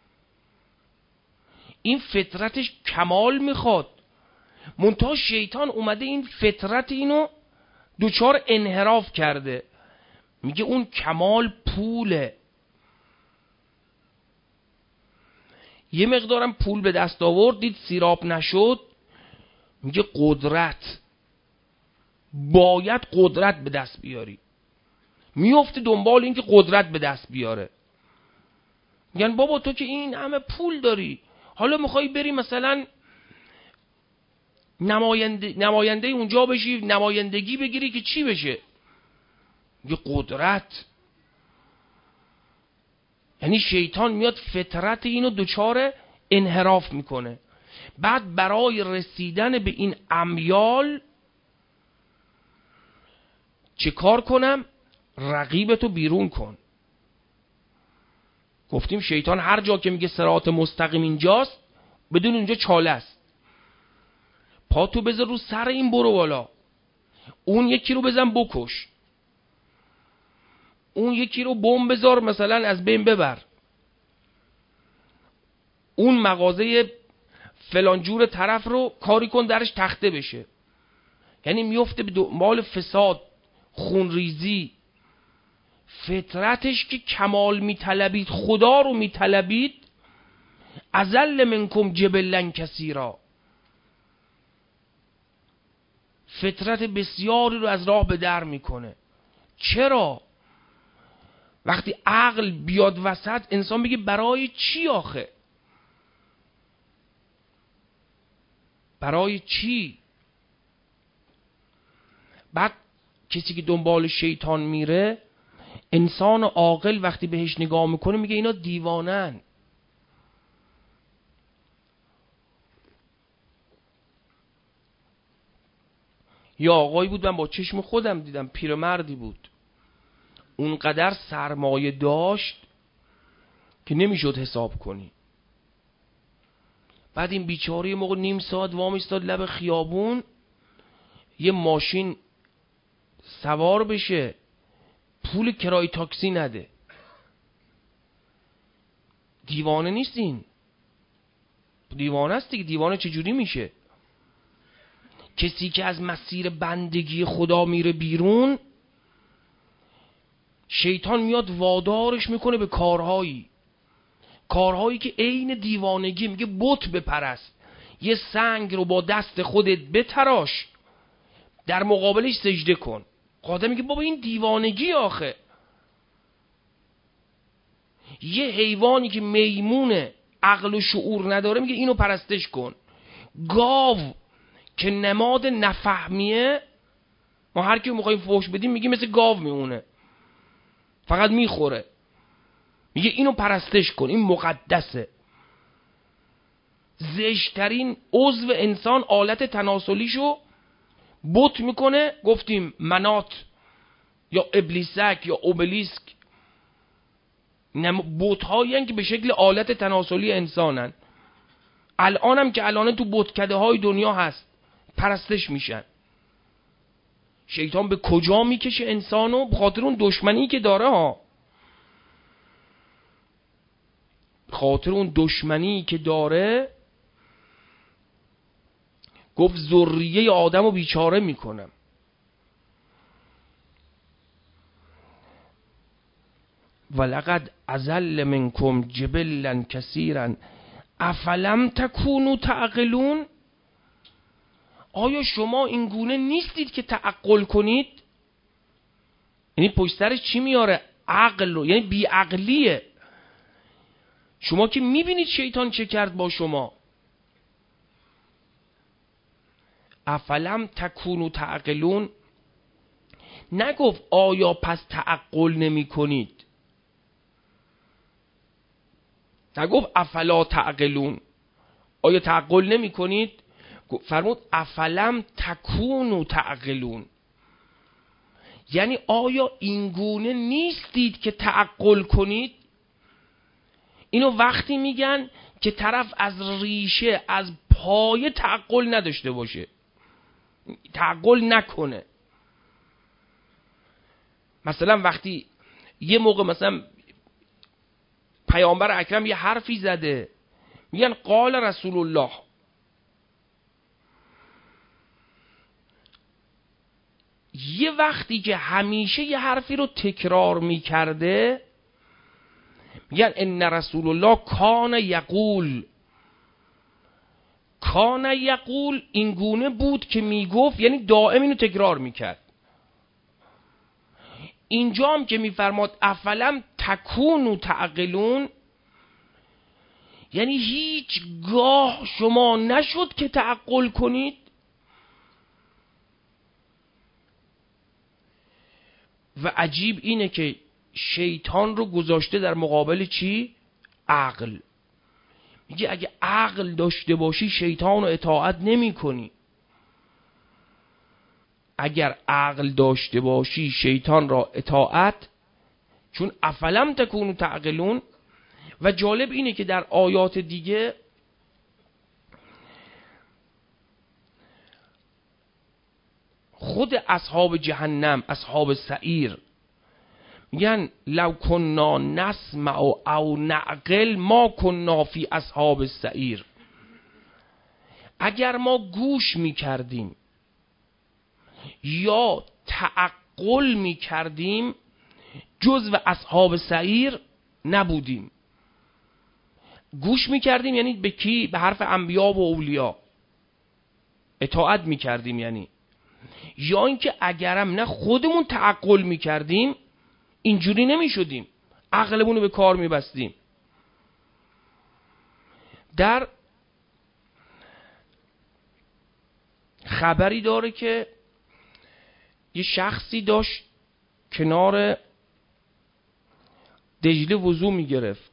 این فطرتش کمال میخواد، منتها شیطان اومده این فطرت اینو دوچار انحراف کرده، میگه اون کمال پوله. یه مقدارم پول به دست آورد، دید سیراب نشد، میگه قدرت، باید قدرت به دست بیاری. میفته دنبال این که قدرت به دست بیاره. میگن بابا تو که این همه پول داری، حالا میخوای بری مثلا نماینده نماینده اونجا بشی، نمایندگی بگیری که چی بشه؟ میگه قدرت. یعنی شیطان میاد فطرت اینو دوچار انحراف میکنه. بعد برای رسیدن به این امیال چه کار کنم؟ رقیبتو بیرون کن. گفتیم شیطان هر جا که میگه صراط مستقیم اینجاست، بدون اونجا چاله است. پاتو بذار رو سر این برو بالا، اون یکی رو بزن بکش، اون یکی رو بمب بذار مثلا از بین ببر، اون مغازه فلانجور طرف رو کاری کن درش تخته بشه. یعنی میفته به دنبال فساد، خونریزی. فطرتش که کمال میطلبید، خدا رو میطلبید، اذل منکم جبلا کثیرا، فطرت بسیاری رو از راه به در میکنه. چرا؟ وقتی عقل بیاد وسط، انسان بگه برای چی آخه؟ برای چی؟ بعد کسی که دنبال شیطان میره، انسان عاقل وقتی بهش نگاه میکنه میگه اینا دیوانن. یا آقایی بود من با چشم خودم دیدم، پیرمردی بود، اونقدر سرمایه داشت که نمیشد حساب کنی. بعد این بیچاره یه موقع نیم ساعت وام ایستاد لب خیابون، یه ماشین سوار بشه، پول کرای تاکسی نده. دیوانه نیست این؟ دیوانه است دیگه. دیوانه چجوری میشه؟ کسی که از مسیر بندگی خدا میره بیرون، شیطان میاد وادارش میکنه به کارهایی کارهایی که عین دیوانگی. میگه بت بپرست، یه سنگ رو با دست خودت بتراش، در مقابلش سجده کن. قاعده میگه بابا این دیوانگی آخه. یه حیوانی که میمونه، عقل و شعور نداره، میگه اینو پرستش کن. گاو که نماد نفهمیه، ما هر کی میخوایم فحش بدیم میگه مثل گاو میمونه، فقط میخوره. میگه اینو پرستش کن، این مقدسه. زشترین عضو انسان آلت تناسلیشو بت میکنه. گفتیم منات یا ابلیسک یا اوبلیسک، بت هایی که به شکل آلت تناسلی انسانن. الان هم که الان تو بتکده های دنیا هست، پرستش میشن. شیطان به کجا میکشه انسانو؟ به خاطر اون دشمنی که داره ها، خاطر اون دشمنی که داره. گفت ذریه آدمو بیچاره میکنم. ولقد اذل منکم جبلا کثیرا افلم تکونوا تعقلون. آیا شما این گونه نیستید که تعقل کنید؟ یعنی پشت سرش چی میاره؟ عقل رو، یعنی بی عقلیه. شما که میبینید شیطان چه کرد با شما. افلم تکونوا تعقلون، نگفت آیا پس تعقل نمی کنید، نگفت افلا تعقلون، آیا تعقل نمی کنید، فرمود افلم تکونوا تعقلون، یعنی آیا اینگونه نیستید که تعقل کنید. اینو وقتی میگن که طرف از ریشه از پایه تعقل نداشته باشه، تعقل نکنه. مثلا وقتی یه موقع مثلا پیامبر اکرم یه حرفی زده، میگن قال رسول الله، یه وقتی که همیشه یه حرفی رو تکرار میکرده میگن ان رسول الله کان یقول، کان یقول این گونه بود که میگفت، یعنی دائم اینو تکرار میکرد. اینجا هم که میفرماد افلم تکونوا تعقلون، یعنی هیچ گاه شما نشد که تعقل کنید. و عجیب اینه که شیطان رو گذاشته در مقابل چی؟ عقل. میگه اگه عقل داشته باشی شیطان رو اطاعت نمی کنی. اگر عقل داشته باشی شیطان را اطاعت، چون افلم تکونوا تعقلون. و جالب اینه که در آیات دیگه خود اصحاب جهنم، اصحاب سعیر، میگن لو کنا نسمع او نعقل ما کنا فی اصحاب السعیر، اگر ما گوش میکردیم یا تعقل میکردیم جزو اصحاب سعیر نبودیم. گوش میکردیم یعنی به کی؟ به حرف انبیا و اولیا اطاعت میکردیم، یعنی یا اینکه اگرم نه خودمون تعقل میکردیم اینجوری نمیشدیم، عقلمون رو به کار میبستیم. در خبری داره که یه شخصی داشت کنار دجله وضو میگرفت،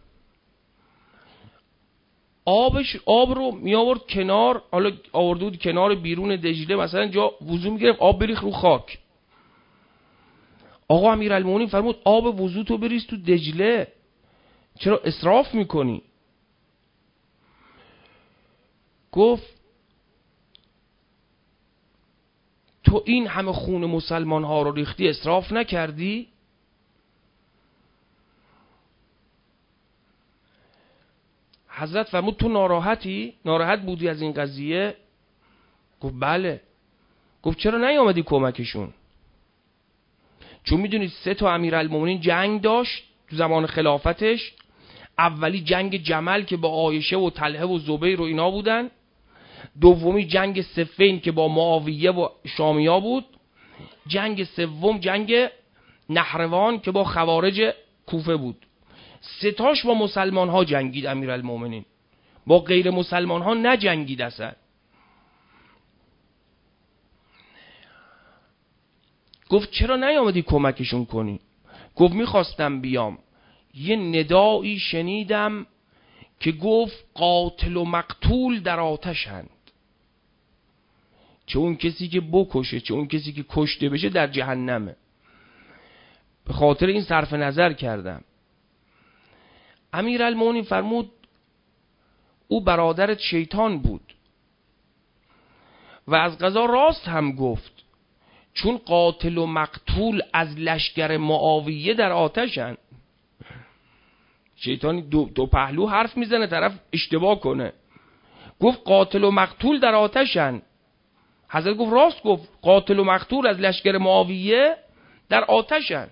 آبش آب رو می آورد کنار، حالا آورده بود کنار بیرون دجله مثلا جا وضو میگرفت، آب بریخ رو خاک. آقا امیرالمومنین فرمود آب وضو تو بریز تو دجله، چرا اسراف میکنی؟ گفت تو این همه خون مسلمان ها رو ریختی، اسراف نکردی؟ حضرت فرمود تو ناراحتی؟ ناراحت بودی از این قضیه؟ گفت بله. گفت چرا نیامدی کمکشون؟ چون میدونید سه تا امیرالمومنین جنگ داشت تو زمان خلافتش. اولی جنگ جمل که با عایشه و طلحه و زبیر و اینا بودن، دومی جنگ صفین که با معاویه و شامیا بود، جنگ سوم جنگ نهروان که با خوارج کوفه بود. ستاش با مسلمان ها جنگید امیرالمومنین، با غیر مسلمان ها نجنگید اصلا. گفت چرا نیامدی کمکشون کنی؟ گفت میخواستم بیام، یه ندایی شنیدم که گفت قاتل و مقتول در آتشند، چه اون کسی که بکشه چه اون کسی که کشته بشه در جهنمه. به خاطر این صرف نظر کردم. امیرالمومنین فرمود او برادرت شیطان بود و از قضا راست هم گفت، چون قاتل و مقتول از لشکر معاویه در آتشن. شیطانی دو, دو پهلو حرف میزنه طرف اشتباه کنه. گفت قاتل و مقتول در آتشن. حضرت گفت راست گفت، قاتل و مقتول از لشکر معاویه در آتشن.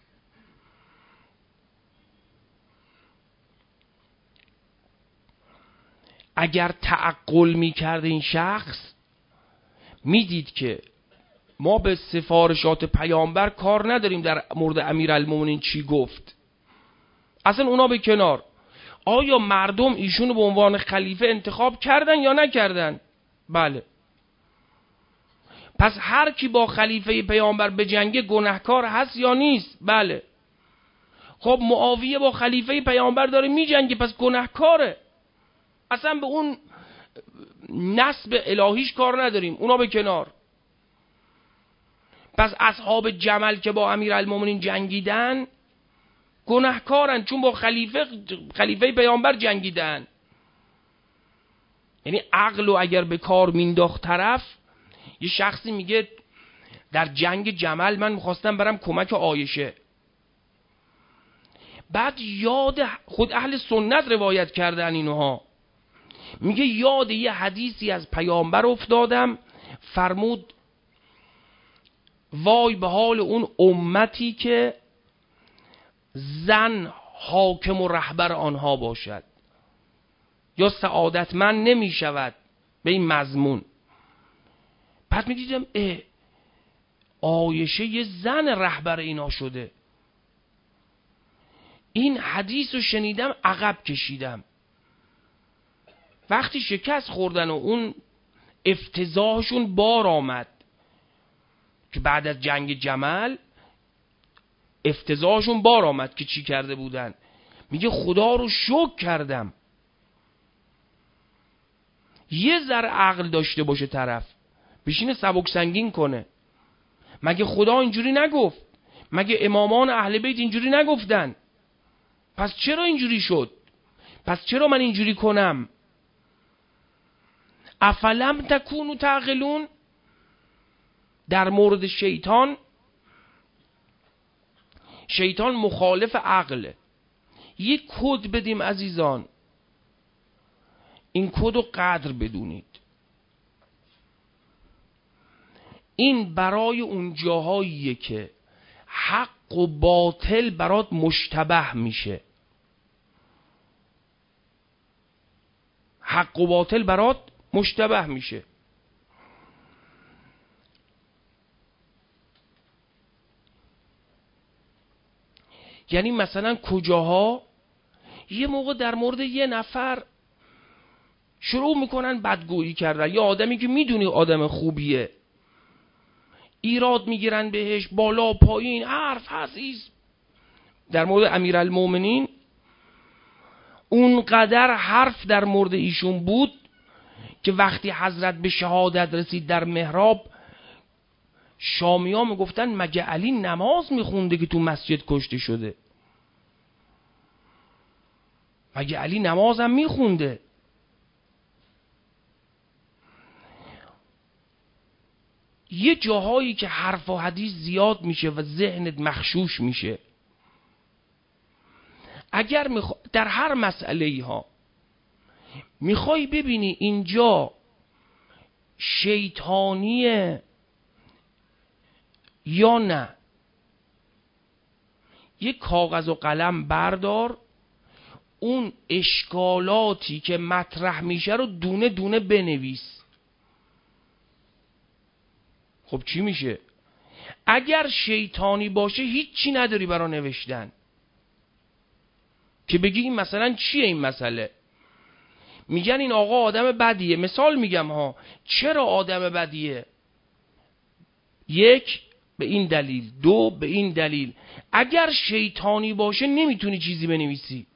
اگر تعقل میکرد این شخص میدید که ما به سفارشات پیامبر کار نداریم در مورد امیرالمومنین چی گفت، اصلا اونا به کنار. آیا مردم ایشونو به عنوان خلیفه انتخاب کردن یا نکردن؟ بله. پس هر کی با خلیفه پیامبر بجنگه گناهکار هست یا نیست؟ بله. خب معاویه با خلیفه پیامبر داره میجنگه، پس گناهکاره. اصلا به اون نسب الهیش کار نداریم، اونا به کنار. پس اصحاب جمل که با امیرالمومنین جنگیدن گناهکارن، چون با خلیفه خلیفه پیامبر جنگیدن. یعنی عقل و اگر به کار مینداخت طرف، یه شخصی میگه در جنگ جمل من میخواستم برم کمک عایشه، بعد یاد خود اهل سنت روایت کردن اینها، میگه یاد یه حدیثی از پیامبر افتادم، فرمود وای به حال اون امتی که زن حاکم و رهبر آنها باشد، یا سعادتمند نمی شود به این مضمون. بعد می دیدم اه عایشه یه زن رهبر اینا شده. این حدیث رو شنیدم، عقب کشیدم. وقتی شکست خوردن و اون افتضاحشون بار آمد که بعد از جنگ جمل افتضاحشون بار آمد که چی کرده بودن، میگه خدا رو شکر کردم. یه ذره عقل داشته باشه طرف، بشینه سبک سنگین کنه. مگه خدا اینجوری نگفت؟ مگه امامان اهل بیت اینجوری نگفتن؟ پس چرا اینجوری شد؟ پس چرا من اینجوری کنم؟ افلم تکونوا تعقلون. در مورد شیطان، شیطان مخالف عقله. یک کد بدیم عزیزان، این کد رو قدر بدونید. این برای اون جاهاییه که حق و باطل برات مشتبه میشه. حق و باطل برات مشتبه میشه. یعنی مثلا کجاها یه موقع در مورد یه نفر شروع میکنن بدگویی کردن، یا آدمی که میدونی آدم خوبیه ایراد میگیرن بهش، بالا پایین حرف حسیس. در مورد امیرالمومنین اونقدر حرف در مورد ایشون بود که وقتی حضرت به شهادت رسید در محراب، شامی‌ها میگفتن مگه علی نماز میخونده که تو مسجد کشته شده؟ مگه علی نماز هم میخونده؟ یه جاهایی که حرف و حدیث زیاد میشه و ذهنت مخشوش میشه. اگر میخوا... در هر مسئله ها میخوای ببینی اینجا شیطانیه یا نه، یک کاغذ و قلم بردار، اون اشکالاتی که مطرح میشه رو دونه دونه بنویس. خب چی میشه؟ اگر شیطانی باشه هیچی نداری برا نوشتن که بگی این مثلا چیه این مسئله. میگن این آقا آدم بدیه، مثال میگم ها. چرا آدم بدیه؟ یک، به این دلیل. دو، به این دلیل. اگر شیطانی باشه نمیتونی چیزی بنویسی.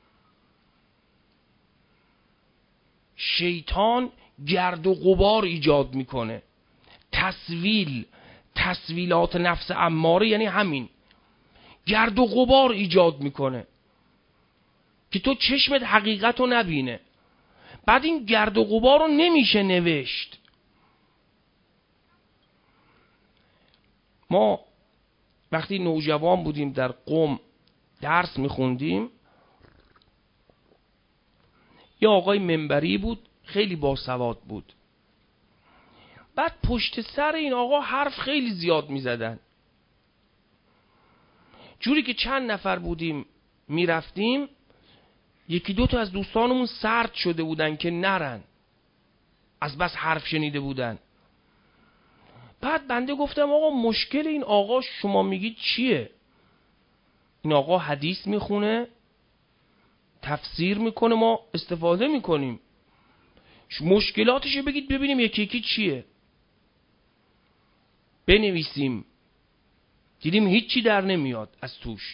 شیطان گرد و غبار ایجاد میکنه. تسویل، تسویلات نفس اماره یعنی همین، گرد و غبار ایجاد میکنه که تو چشمت حقیقت رو نبینه. بعد این گرد و غبار رو نمیشه نوشت. ما وقتی نوجوان بودیم در قم درس میخوندیم، یه آقای منبری بود، خیلی باسواد بود. بعد پشت سر این آقا حرف خیلی زیاد میزدن، جوری که چند نفر بودیم میرفتیم، یکی دو تا از دوستانمون سرد شده بودن که نرن، از بس حرف شنیده بودن. بعد بنده گفتم آقا مشکل این آقا شما میگید چیه؟ این آقا حدیث میخونه، تفسیر میکنه، ما استفاده میکنیم، مشکلاتشو بگید ببینیم یکی یکی چیه. بنویسیم، دیدیم هیچی در نمیاد از توش.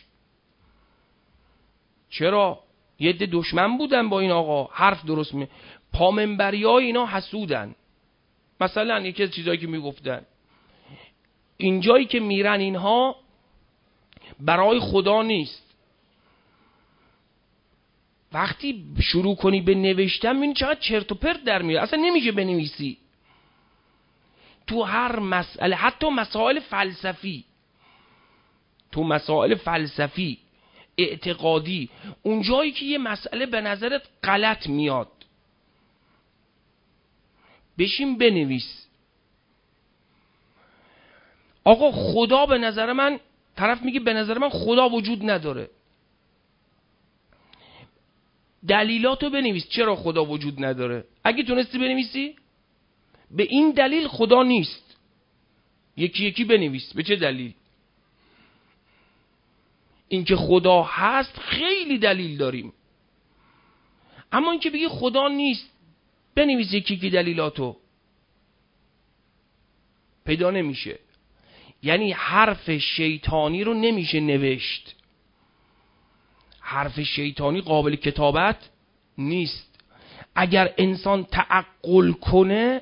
چرا؟ یه عده دشمن بودن با این آقا، حرف درست می پامنبری های اینا حسودن. مثلا یکی از چیزایی که میگفتن اینجایی که میرن اینها برای خدا نیست. وقتی شروع کنی به نوشتن ببین چقدر چرت و پرت در میاد، اصلا نمیشه بنویسی. تو هر مسئله، حتی مسائل فلسفی، تو مسائل فلسفی اعتقادی، اونجایی که یه مسئله به نظرت غلط میاد بشین بنویس. آقا خدا به نظر من، طرف میگه به نظر من خدا وجود نداره، دلیلاتو بنویس چرا خدا وجود نداره. اگه تونستی بنویسی به این دلیل خدا نیست، یکی یکی بنویس به چه دلیل. اینکه خدا هست خیلی دلیل داریم، اما اینکه بگی خدا نیست بنویس یکی یکی دلیلاتو، پیدا نمیشه. یعنی حرف شیطانی رو نمیشه نوشت، حرف شیطانی قابل کتابت نیست. اگر انسان تعقل کنه،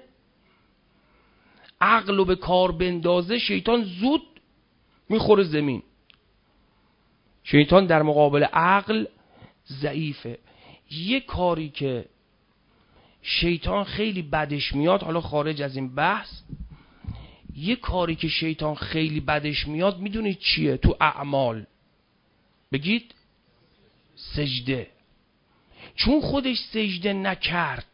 عقل رو به کار بندازه، شیطان زود میخوره زمین. شیطان در مقابل عقل ضعیفه. یه کاری که شیطان خیلی بدش میاد، حالا خارج از این بحث، یه کاری که شیطان خیلی بدش میاد میدونید چیه؟ تو اعمال بگید سجده. چون خودش سجده نکرد،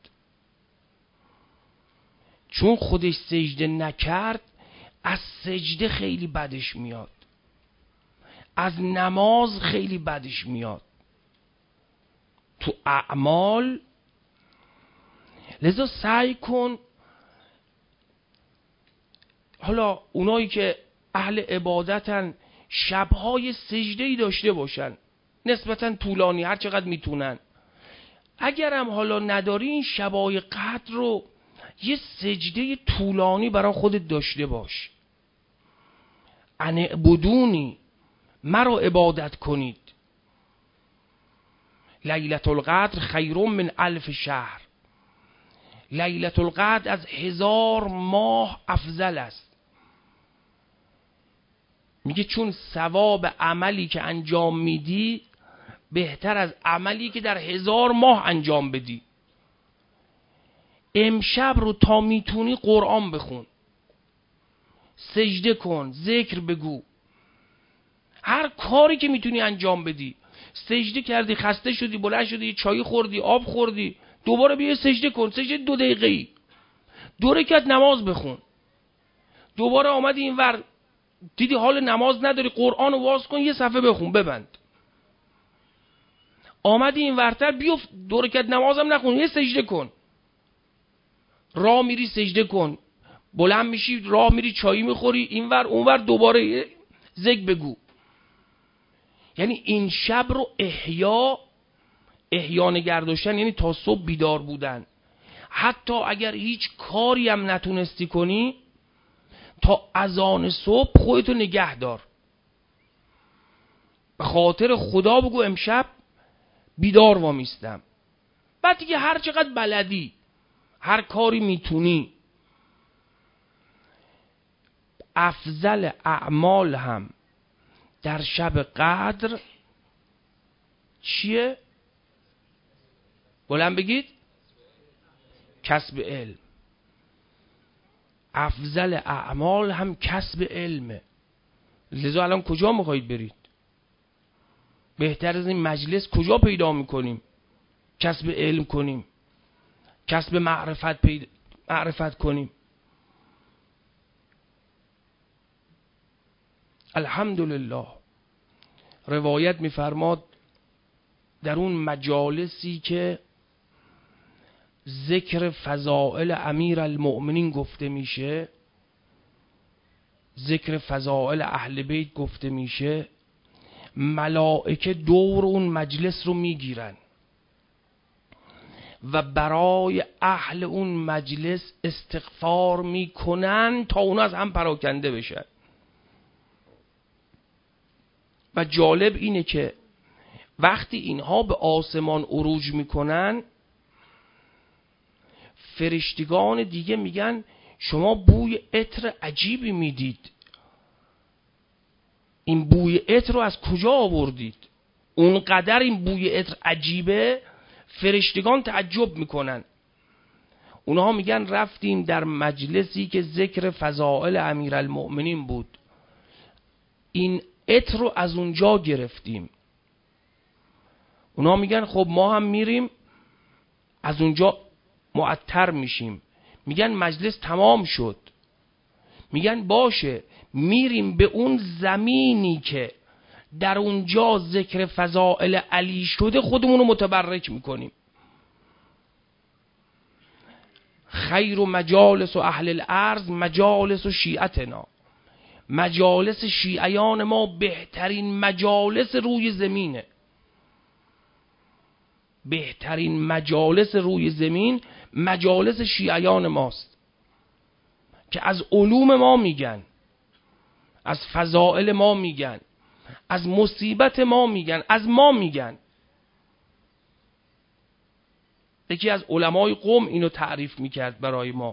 چون خودش سجده نکرد از سجده خیلی بدش میاد، از نماز خیلی بدش میاد، تو اعمال. لذا سعی کن، حالا اونایی که اهل عبادتن شبهای سجده‌ای داشته باشن نسبتا طولانی، هر چقدر میتونن. اگرم حالا نداری این شبای قدر رو یه سجده طولانی برای خودت داشته باش. ان اعبدونی، مرا عبادت کنید. لیلة القدر خیر من الف شهر، لیلة القدر از هزار ماه افضل است. میگه چون ثواب عملی که انجام میدی بهتر از عملی که در هزار ماه انجام بدی. امشب رو تا میتونی قرآن بخون، سجده کن، ذکر بگو، هر کاری که میتونی انجام بدی. سجده کردی، خسته شدی، بلند شدی، چای خوردی، آب خوردی، دوباره بیا سجده کن، سجده دو دقیقه ای، دو رکعت نماز بخون. دوباره آمدی این ور دیدی حال نماز نداری، قرآن رو واز کن، یه صفحه بخون ببند. آمدی این ورتر بیفت، دو رکعت نمازم نخون، یه سجده کن. راه میری سجده کن، بلند میشی راه میری چایی میخوری، این ور اون ور دوباره ذکر بگو. یعنی این شب رو احیا احیا نگه داشتن، یعنی تا صبح بیدار بودن. حتی اگر هیچ کاری هم نتونستی کنی، تا اذان صبح خودتو نگه دار، به خاطر خدا بگو امشب بیدار وامیستم. بعد دیگه هر چقدر بلدی، هر کاری میتونی. افضل اعمال هم در شب قدر چیه؟ بلند بگید کسب علم. افضل اعمال هم کسب علمه. لذا الان کجا میخواید برید؟ بهتر از این مجلس کجا پیدا میکنیم کسب علم کنیم، کسب معرفت پیدا معرفت کنیم؟ الحمدلله. روایت میفرماد در اون مجالسی که ذکر فضائل امیر المؤمنین گفته میشه، ذکر فضائل اهل بیت گفته میشه، ملائکه دور اون مجلس رو میگیرن. و برای اهل اون مجلس استغفار میکنن تا اونا از هم پراکنده بشن. و جالب اینه که وقتی اینها به آسمان عروج میکنن، فرشتگان دیگه میگن شما بوی عطر عجیبی میدید، این بوی عطر رو از کجا آوردید؟ اونقدر این بوی عطر عجیبه فرشتگان تعجب میکنن. اونها میگن رفتیم در مجلسی که ذکر فضائل امیرالمؤمنین بود، این عطر رو از اونجا گرفتیم. اونها میگن خب ما هم میریم از اونجا معطر میشیم. میگن مجلس تمام شد، میگن باشه میریم به اون زمینی که در اونجا ذکر فضائل علی شده خودمونو متبرک میکنیم. خیر و مجالس و اهل الارض مجالس و شیعتنا، مجالس شیعیان ما بهترین مجالس روی زمینه. بهترین مجالس روی زمین مجالس شیعیان ماست که از علوم ما میگن، از فضائل ما میگن، از مصیبت ما میگن، از ما میگن. یکی از علمای قوم اینو تعریف میکرد برای ما،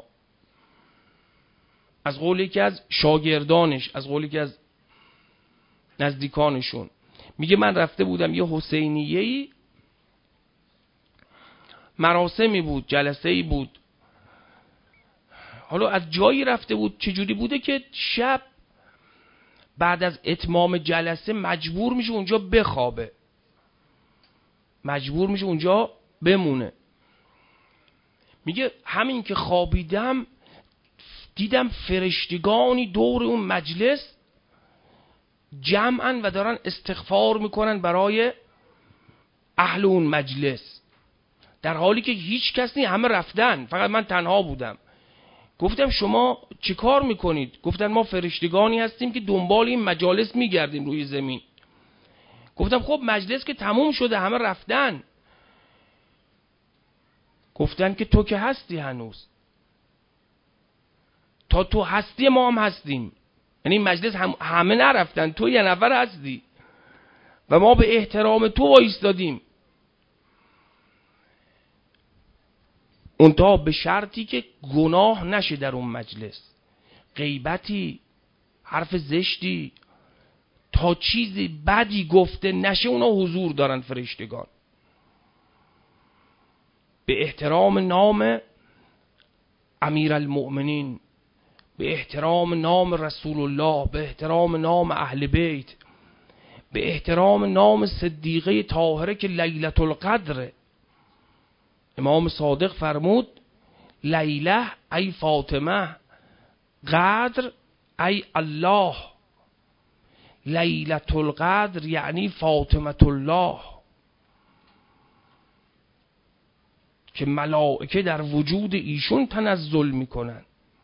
از قول یکی از شاگردانش، از قول یکی از نزدیکانشون. میگه من رفته بودم یه حسینیه‌ای، مراسمی بود، جلسه‌ای بود، حالا از جایی رفته بود، چجوری بوده که شب بعد از اتمام جلسه مجبور میشه اونجا بخوابه، مجبور میشه اونجا بمونه. میگه همین که خوابیدم دیدم فرشتگانی دور اون مجلس جمعن و دارن استغفار میکنن برای اهل اون مجلس، در حالی که هیچ کس نی، همه رفتن، فقط من تنها بودم. گفتم شما چه کار میکنید؟ گفتن ما فرشتگانی هستیم که دنبال این مجالس میگردیم روی زمین. گفتم خب مجلس که تموم شده، همه رفتن. گفتن که تو که هستی هنوز، تا تو هستی ما هم هستیم، یعنی مجلس هم همه نرفتن، تو یه نفر هستی و ما به احترام تو ایستادیم. اونتا به شرطی که گناه نشه در اون مجلس، غیبتی، حرف زشتی، تا چیزی بدی گفته نشه اونا حضور دارن فرشتگان. به احترام نام امیرالمؤمنین، به احترام نام رسول الله، به احترام نام اهل بیت، به احترام نام صدیقه طاهره که لیلة القدر. امام صادق فرمود لیله ای فاطمه، قدر ای الله. لیلة القدر یعنی فاطمه الله، که ملائکه در وجود ایشون تنزل میکنن.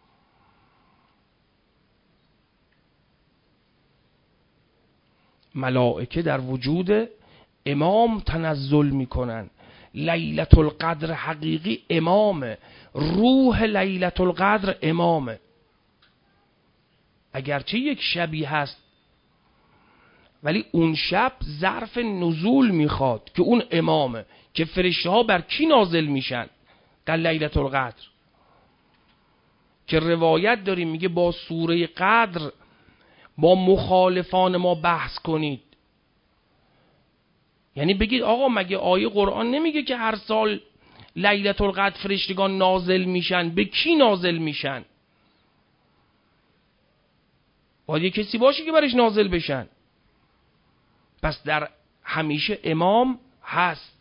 ملائکه در وجود امام تنزل میکنن. لیلة القدر حقیقی امامه، روح لیلة القدر امامه. اگرچه یک شبی هست ولی اون شب ظرف نزول میخواد که اون امامه، که فرشته ها بر کی نازل میشن در لیلة القدر؟ که روایت داریم میگه با سوره قدر با مخالفان ما بحث کنید. یعنی بگید آقا مگه آیه قرآن نمیگه که هر سال لیلة القدر فرشتگان نازل میشن؟ به کی نازل میشن؟ باید یه کسی باشه که برش نازل بشن. پس در همیشه امام هست.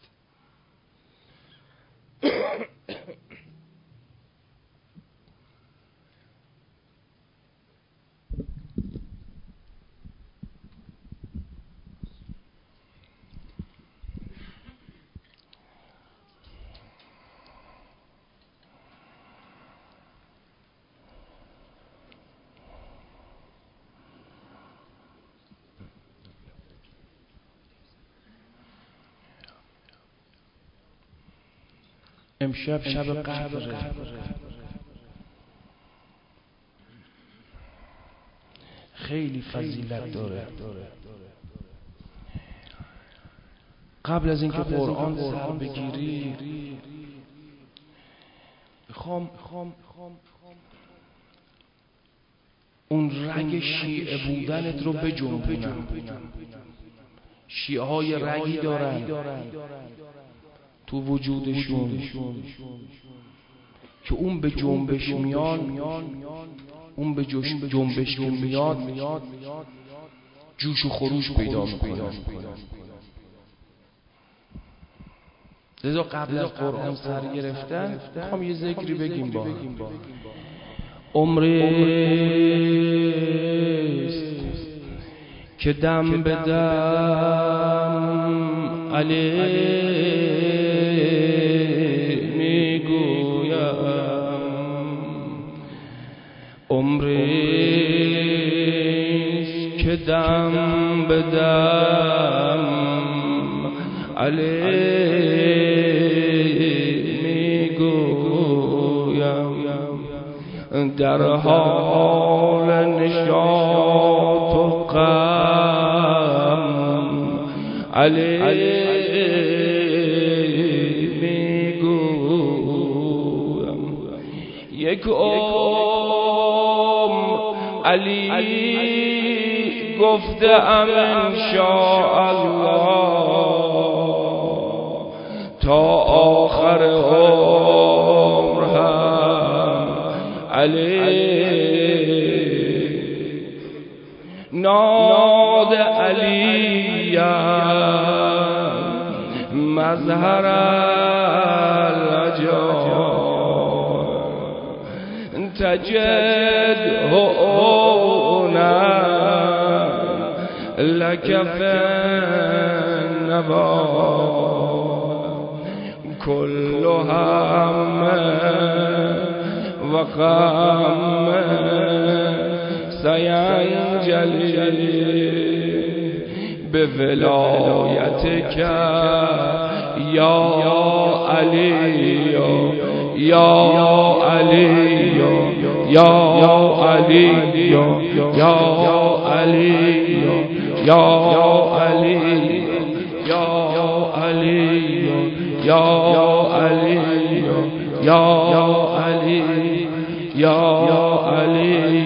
امشب شب قدر، خیلی فضیلت داره. قبل از اینکه قرآن سر بگیری میخوام اون رگ شیعه بودنت رو بجنبونم. شیعه های رگی دارن تو وجودشون که اون به جنبش میان، اون به جنبش که میاد جوش و خروش پیدا میکنه. لذا قبل از قرآن سر گرفتن میخوام یه ذکری بگیم با هم. عمریست که دم به دم علی میگویم، عمریست که دم به دم علی در حال نشاط و غم علی میگویم. یک عمر علی گفته ام انشاءالله، تا آخر عمر هم علی. ناد علی مظهر الرجاء، تجده اونا لك في النوا، كل هم و غم سینجلی به ولایتک یا علی یا علی یا علی یا علی یا علی یا علی یا علی یا علی یا علی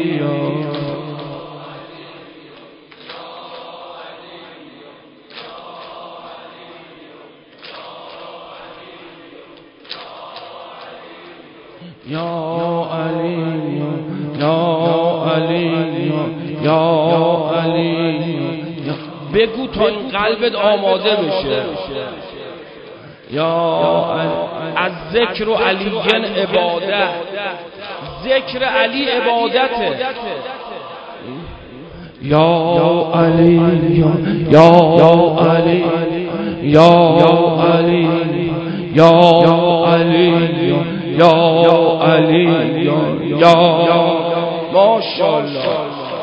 یا علی یا علی یا علی. بگو تا این قلبت آماده بشه. یا از ذکر علیین عبادت، ذکر علی عبادته. یا علی یا علی یا علی یا علی یا علی یا ماشاءالله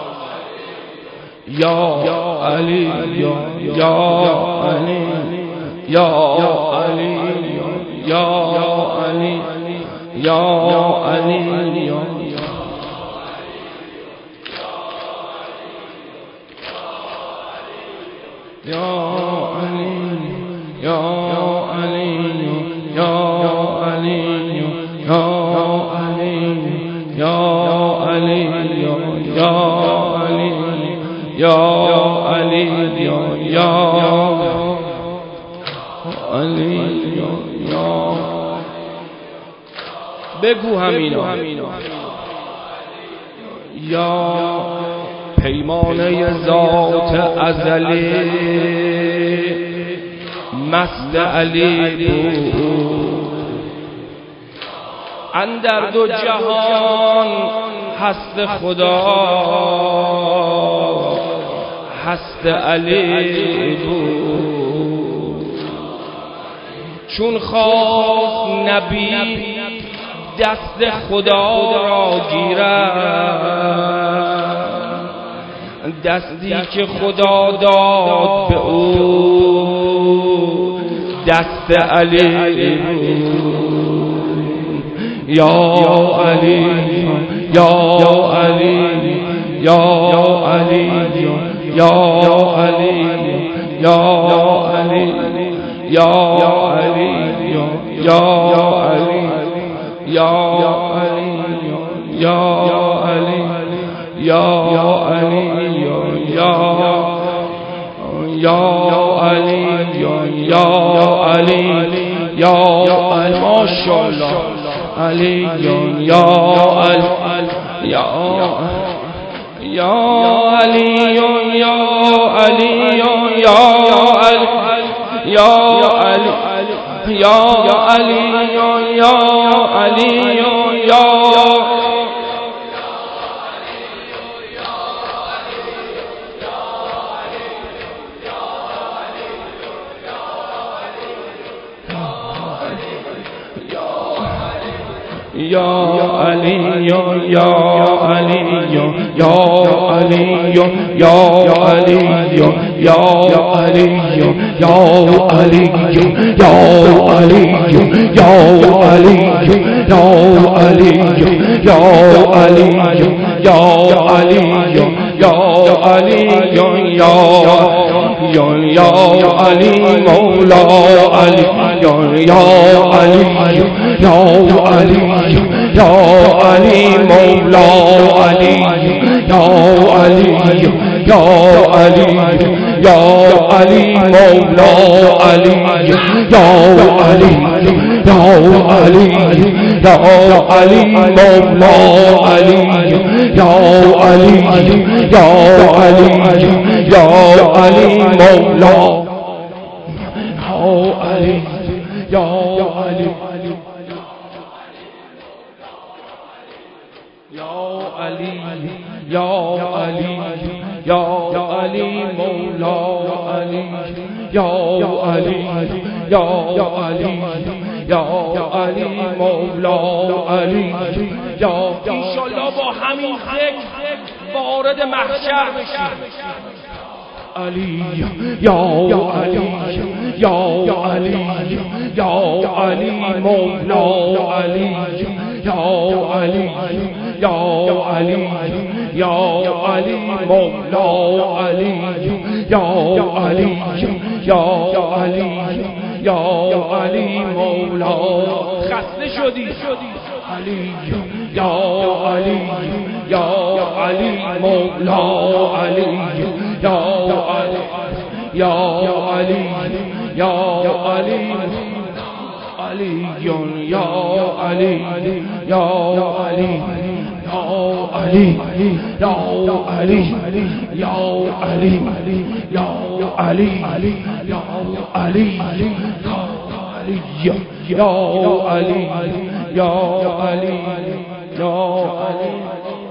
یا علی یا علی یا علی یا علی یا علی یا علی یا علی یا علی یا علی یا علی یا علی یا علی یا علی یا. بگو همینا یا پیمانه ذات ازلی مست علی بود، اندر دو جهان هست خدا هست علی بود. چون خواست نبی دست خدا را گیرد، دستی که خدا داد به او دست علی بود. یا علی یا علی یا علی یا علی یا علی یا علی یا علی یا علی یا علی یا علی یا یا علی یا علی یا علی ماشاءالله علی یا علی یا یا علی یا علی یا علی یا علی یا علی یا علی یا یا علی یا علی یا علی یا علی یا علی یا علی یا علی یا علی یا علی یا علی یا علی یا علی یا یا علی مولا علی یا علی یا علی یا علی مولا علی یا علی یا علی یا علی مولا علی یا علی یا علی یا علی مولا علی یا علی یا علی یا علی مولا علی یا علی یا علی یا علی مولا علی یا علی یا علی یا علی مولا علی یا انشالله با همین ذکر وارد محشر بشیم علی یا علی یا علی یا علی مولا علی یا علی یا علی یا علی مولا علی یا علی یا علی یا علی مولا خسته شدی علی یا علی یا علی مولا علی یا علی یا علی یا علی علی یا علی یا علی یا علی یا علی یا علی یا علی یا علی یا علی یا علی یا علی